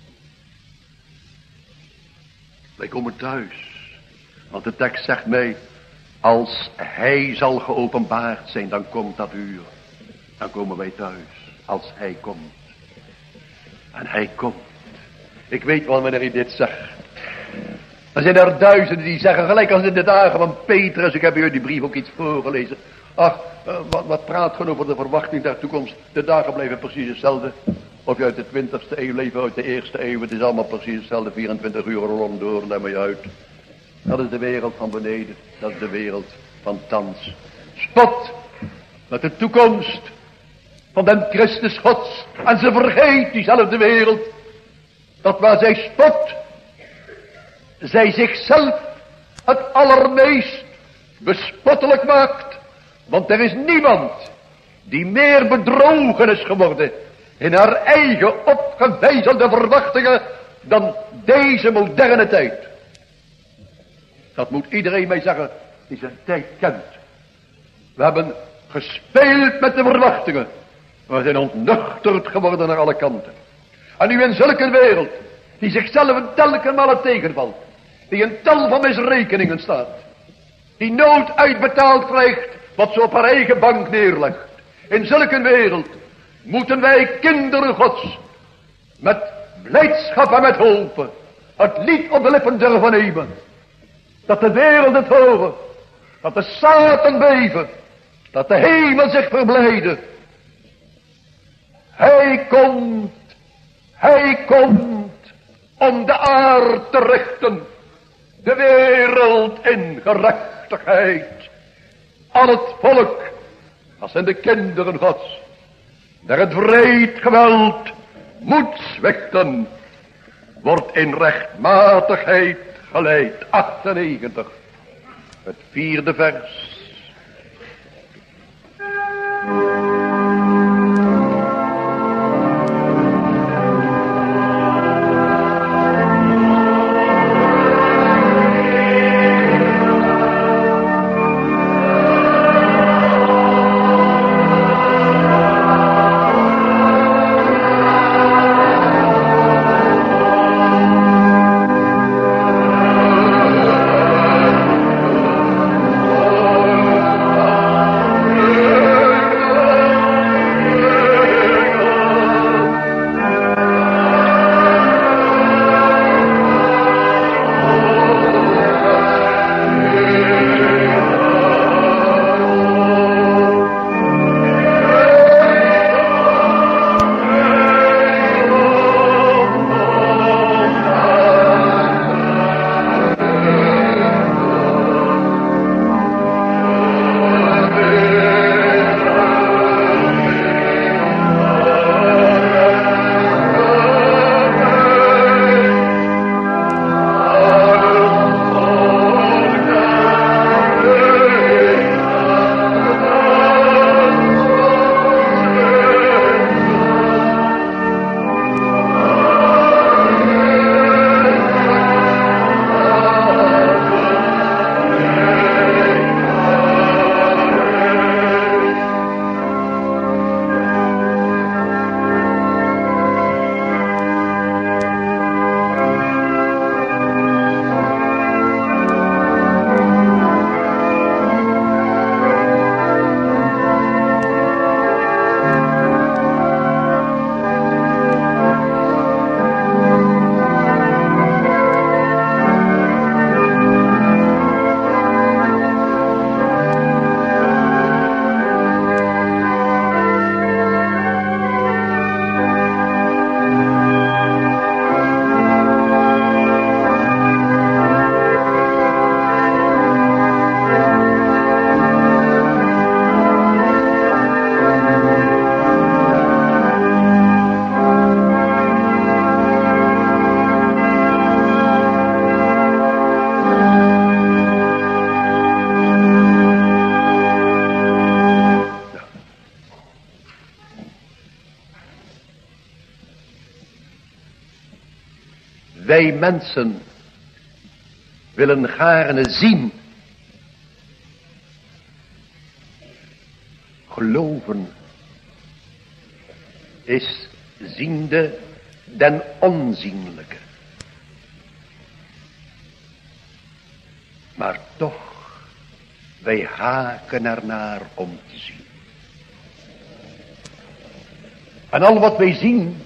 Wij komen thuis, want de tekst zegt mij, als hij zal geopenbaard zijn, dan komt dat uur. Dan komen wij thuis, als hij komt. En hij komt. Ik weet wel wanneer hij dit zegt. Er zijn er duizenden die zeggen, gelijk als in de dagen van Petrus, ik heb u die brief ook iets voorgelezen. Ach, uh, wat, wat praat gewoon over de verwachting der toekomst. De dagen blijven precies hetzelfde. Of je uit de twintigste eeuw leeft, uit de eerste eeuw, het is allemaal precies hetzelfde. vierentwintig uur rond door, daar moet je uit. Dat is de wereld van beneden, dat is de wereld van thans. Spot met de toekomst van den Christus Gods. En ze vergeet diezelfde wereld, dat waar zij spot, zij zichzelf het allermeest bespottelijk maakt. Want er is niemand die meer bedrogen is geworden in haar eigen opgevijzelde verwachtingen dan deze moderne tijd. Dat moet iedereen mij zeggen die zijn tijd kent. We hebben gespeeld met de verwachtingen. We zijn ontnuchterd geworden naar alle kanten. En nu in zulke wereld, die zichzelf telkenmale tegenvalt, die een tal van misrekeningen staat, die nooit uitbetaald krijgt wat ze op haar eigen bank neerlegt. In zulke wereld moeten wij kinderen Gods met blijdschap en met hoop het lied op de lippen durven nemen. Dat de wereld het horen, dat de Satan beven, dat de hemel zich verblijden. Hij komt, hij komt om de aarde te richten, de wereld in gerechtigheid. Al het volk, als zijn de kinderen Gods, daar het wreed geweld moet zwichten, wordt in rechtmatigheid geleid. achtennegentig, het vierde vers. Wij mensen willen gaarne zien. Geloven is ziende den onzienlijke. Maar toch, wij haken ernaar om te zien. En al wat wij zien,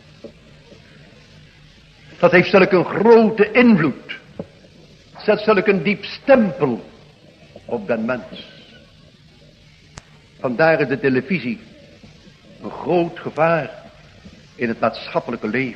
dat heeft zulk een grote invloed. Zet zulk een diep stempel op den mens. Vandaar is de televisie een groot gevaar in het maatschappelijke leven.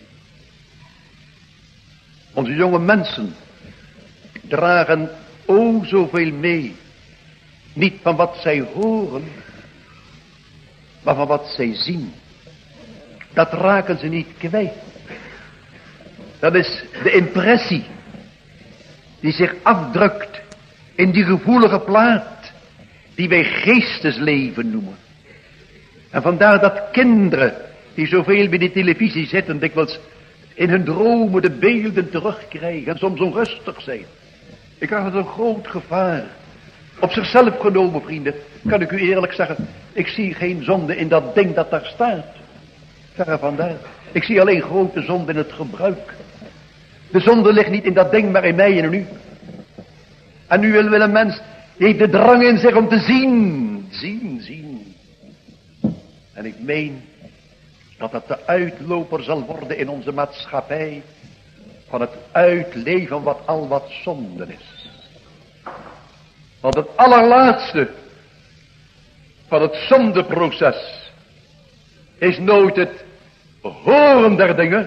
Onze jonge mensen dragen o zoveel mee. Niet van wat zij horen, maar van wat zij zien. Dat raken ze niet kwijt. Dat is de impressie die zich afdrukt in die gevoelige plaat die wij geestesleven noemen. En vandaar dat kinderen die zoveel bij de televisie zitten dikwijls in hun dromen de beelden terugkrijgen en soms onrustig zijn. Ik acht het een groot gevaar. Op zichzelf genomen, vrienden, kan ik u eerlijk zeggen, ik zie geen zonde in dat ding dat daar staat. Verre vandaar. Ik zie alleen grote zonde in het gebruik. De zonde ligt niet in dat ding, maar in mij en in u. En nu wil een mens, die heeft de drang in zich om te zien. Zien, zien. En ik meen dat dat de uitloper zal worden in onze maatschappij van het uitleven wat al wat zonde is. Want het allerlaatste van het zondeproces is nooit het horen der dingen,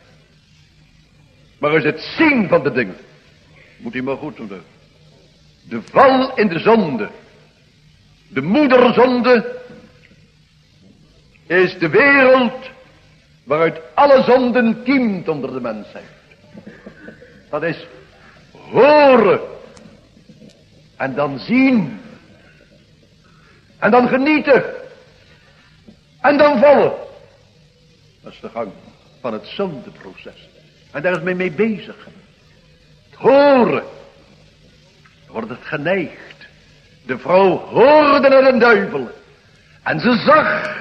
maar is het zien van de dingen. Moet u maar goed doen. De val in de zonde, de moederzonde, is de wereld waaruit alle zonden kiemt onder de mensheid. Dat is horen en dan zien en dan genieten en dan vallen. Dat is de gang van het zondeproces. En daar is men mee bezig. Het horen. Wordt het geneigd. De vrouw hoorde naar een duivel. En ze zag.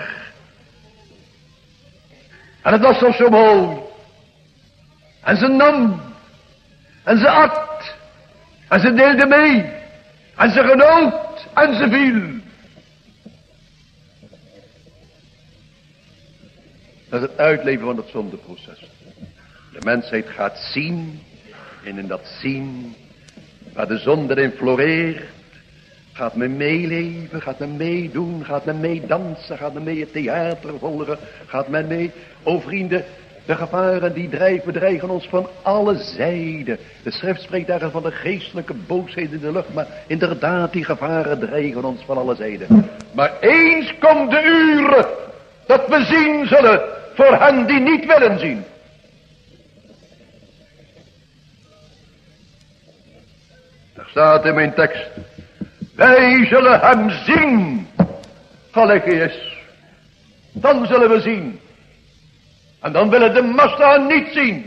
En het was zo, zo mooi. En ze nam. En ze at. En ze deelde mee. En ze genoot. En ze viel. Dat is het uitleven van het zondeproces. De mensheid gaat zien. En in dat zien, waar de zonde in floreert, gaat men meeleven, gaat men meedoen, gaat men meedansen, gaat men mee het theater volgen, gaat men mee. O vrienden, de gevaren die drijven, dreigen ons van alle zijden. De schrift spreekt daar van de geestelijke boosheid in de lucht, maar inderdaad, die gevaren dreigen ons van alle zijden. Maar eens komt de uren dat we zien zullen voor hen die niet willen zien. Er staat in mijn tekst, wij zullen hem zien, gelijk hij is. Dan zullen we zien. En dan willen de massa niet zien.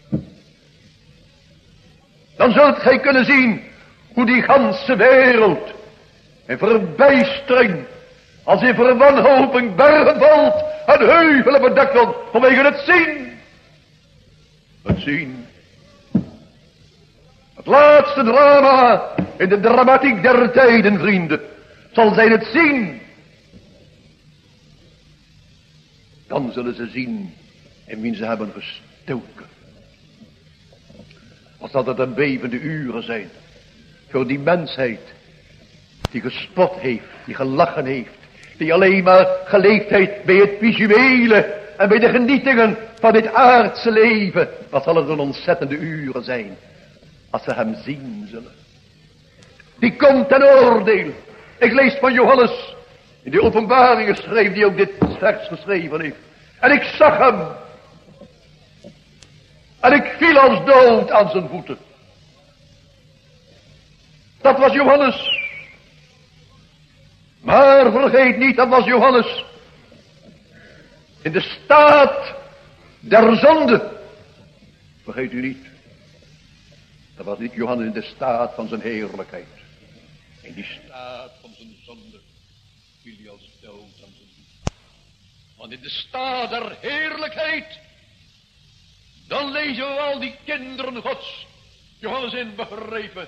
Dan zult gij kunnen zien hoe die ganse wereld in verbijstering, als in verwanhoping bergen valt en heuvelen bedekt wordt vanwege het zien. Het zien. Het laatste drama in de dramatiek der tijden, vrienden, zal zijn het zien. Dan zullen ze zien in wie ze hebben gestoken. Als dat het een bevende uren zijn voor die mensheid die gespot heeft, die gelachen heeft, die alleen maar geleefd heeft bij het visuele en bij de genietingen van dit aardse leven. Wat zal het een ontzettende uren zijn als ze hem zien zullen. Die komt ten oordeel. Ik lees van Johannes in de openbaringen schreef die ook dit vers geschreven heeft. En ik zag hem. En ik viel als dood aan zijn voeten. Dat was Johannes. Maar vergeet niet, dat was Johannes. In de staat der zonde. Vergeet u niet. Dat was niet Johannes in de staat van zijn heerlijkheid. In die staat Van zijn zonde viel hij als dood aan zijn voet. Want in de staat der heerlijkheid, dan lezen we al die kinderen Gods, Johannes in begrepen.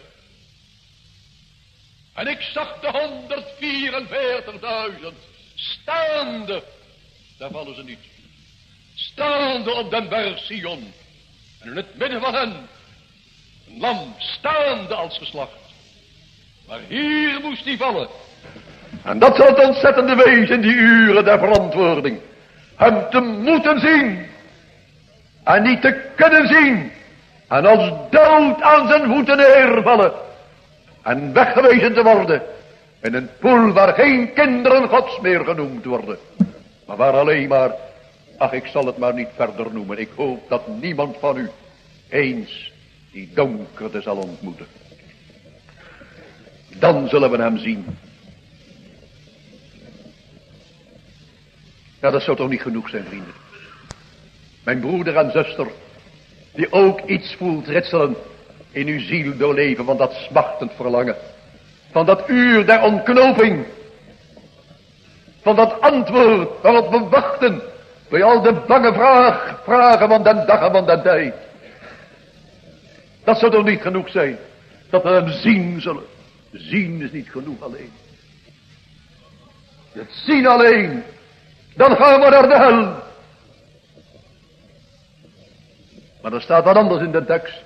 En ik zag de honderdvierenveertigduizend staande, daar vallen ze niet, staande op den berg Sion. En in het midden van hen, een lam staande als geslacht. Maar hier moest hij vallen. En dat zal het ontzettende wezen in die uren der verantwoording. Hem te moeten zien. En niet te kunnen zien. En als dood aan zijn voeten neervallen. En weggewezen te worden. In een poel waar geen kinderen Gods meer genoemd worden. Maar waar alleen maar, ach ik zal het maar niet verder noemen. Ik hoop dat niemand van u eens die donkerte zal ontmoeten. Dan zullen we hem zien. Ja, dat zou toch niet genoeg zijn, vrienden. Mijn broeder en zuster, die ook iets voelt ritselen in uw ziel doorleven van dat smachtend verlangen. Van dat uur der ontknoping. Van dat antwoord waarop we wachten bij al de bange vraag, vragen van den dag en van den tijd. Dat zou toch niet genoeg zijn, dat we hem zien zullen. Zien is niet genoeg alleen. Het zien alleen, dan gaan we naar de hel. Maar er staat wat anders in de tekst.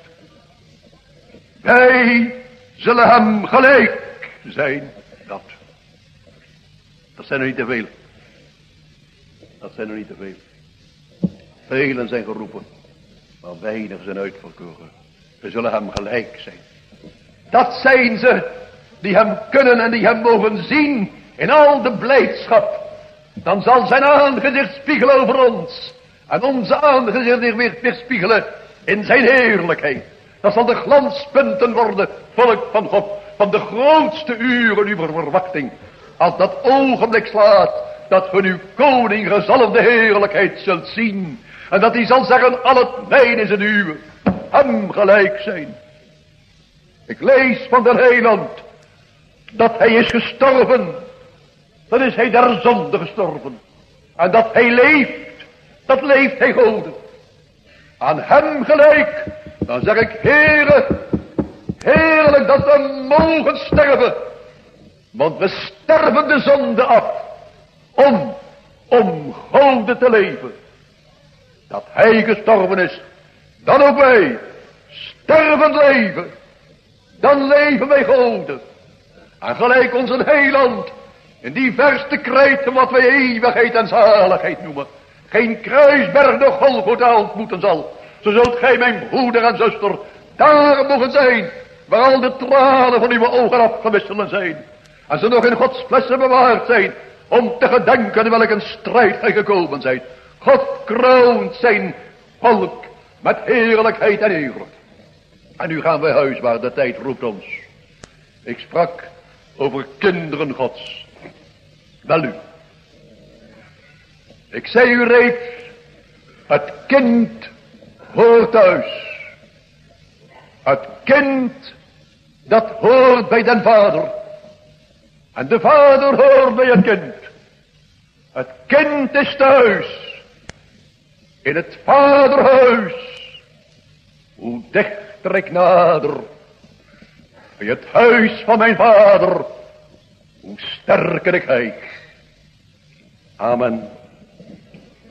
Wij zullen hem gelijk zijn. Dat. Dat zijn er niet te veel. Dat zijn er niet te veel. Velen zijn geroepen, maar weinig zijn uitverkoren. We zullen hem gelijk zijn. Dat zijn ze die hem kunnen en die hem mogen zien in al de blijdschap. Dan zal zijn aangezicht spiegelen over ons. En onze aangezicht weer weerspiegelen in zijn heerlijkheid. Dat zal de glanspunten worden, volk van God, van de grootste uren uw verwachting. Als dat ogenblik slaat, dat ge uw koning gezalfde heerlijkheid zult zien. En dat hij zal zeggen, al het mijn is een uwe. Hem gelijk zijn. Ik lees van de heiland dat hij is gestorven. Dan is hij der zonde gestorven. En dat hij leeft, dat leeft hij goden. Aan hem gelijk, dan zeg ik, Heere, heerlijk dat we mogen sterven. Want we sterven de zonde af, om, om goden te leven. Dat hij gestorven is, dan ook wij, stervend leven. Dan leven wij goden. En gelijk onze heiland, in die verste krijten wat wij eeuwigheid en zaligheid noemen. Geen kruisberg de Golgotha ontmoeten zal. Zo zult gij, mijn broeder en zuster, daar mogen zijn, waar al de tranen van uw ogen afgewisseld zijn. En ze nog in Gods flessen bewaard zijn, om te gedenken in welk een strijd gij gekomen zijt. God kroont zijn volk met heerlijkheid en eer. En nu gaan wij huiswaarts, de tijd roept ons. Ik sprak over kinderen Gods. Wel nu. Ik zei u reeds, het kind hoort thuis. Het kind, dat hoort bij den vader. En de vader hoort bij het kind. Het kind is thuis. In het vaderhuis. Hoe dichter ik nader. Bij het huis van mijn vader. Hoe sterker ik hijg. Amen.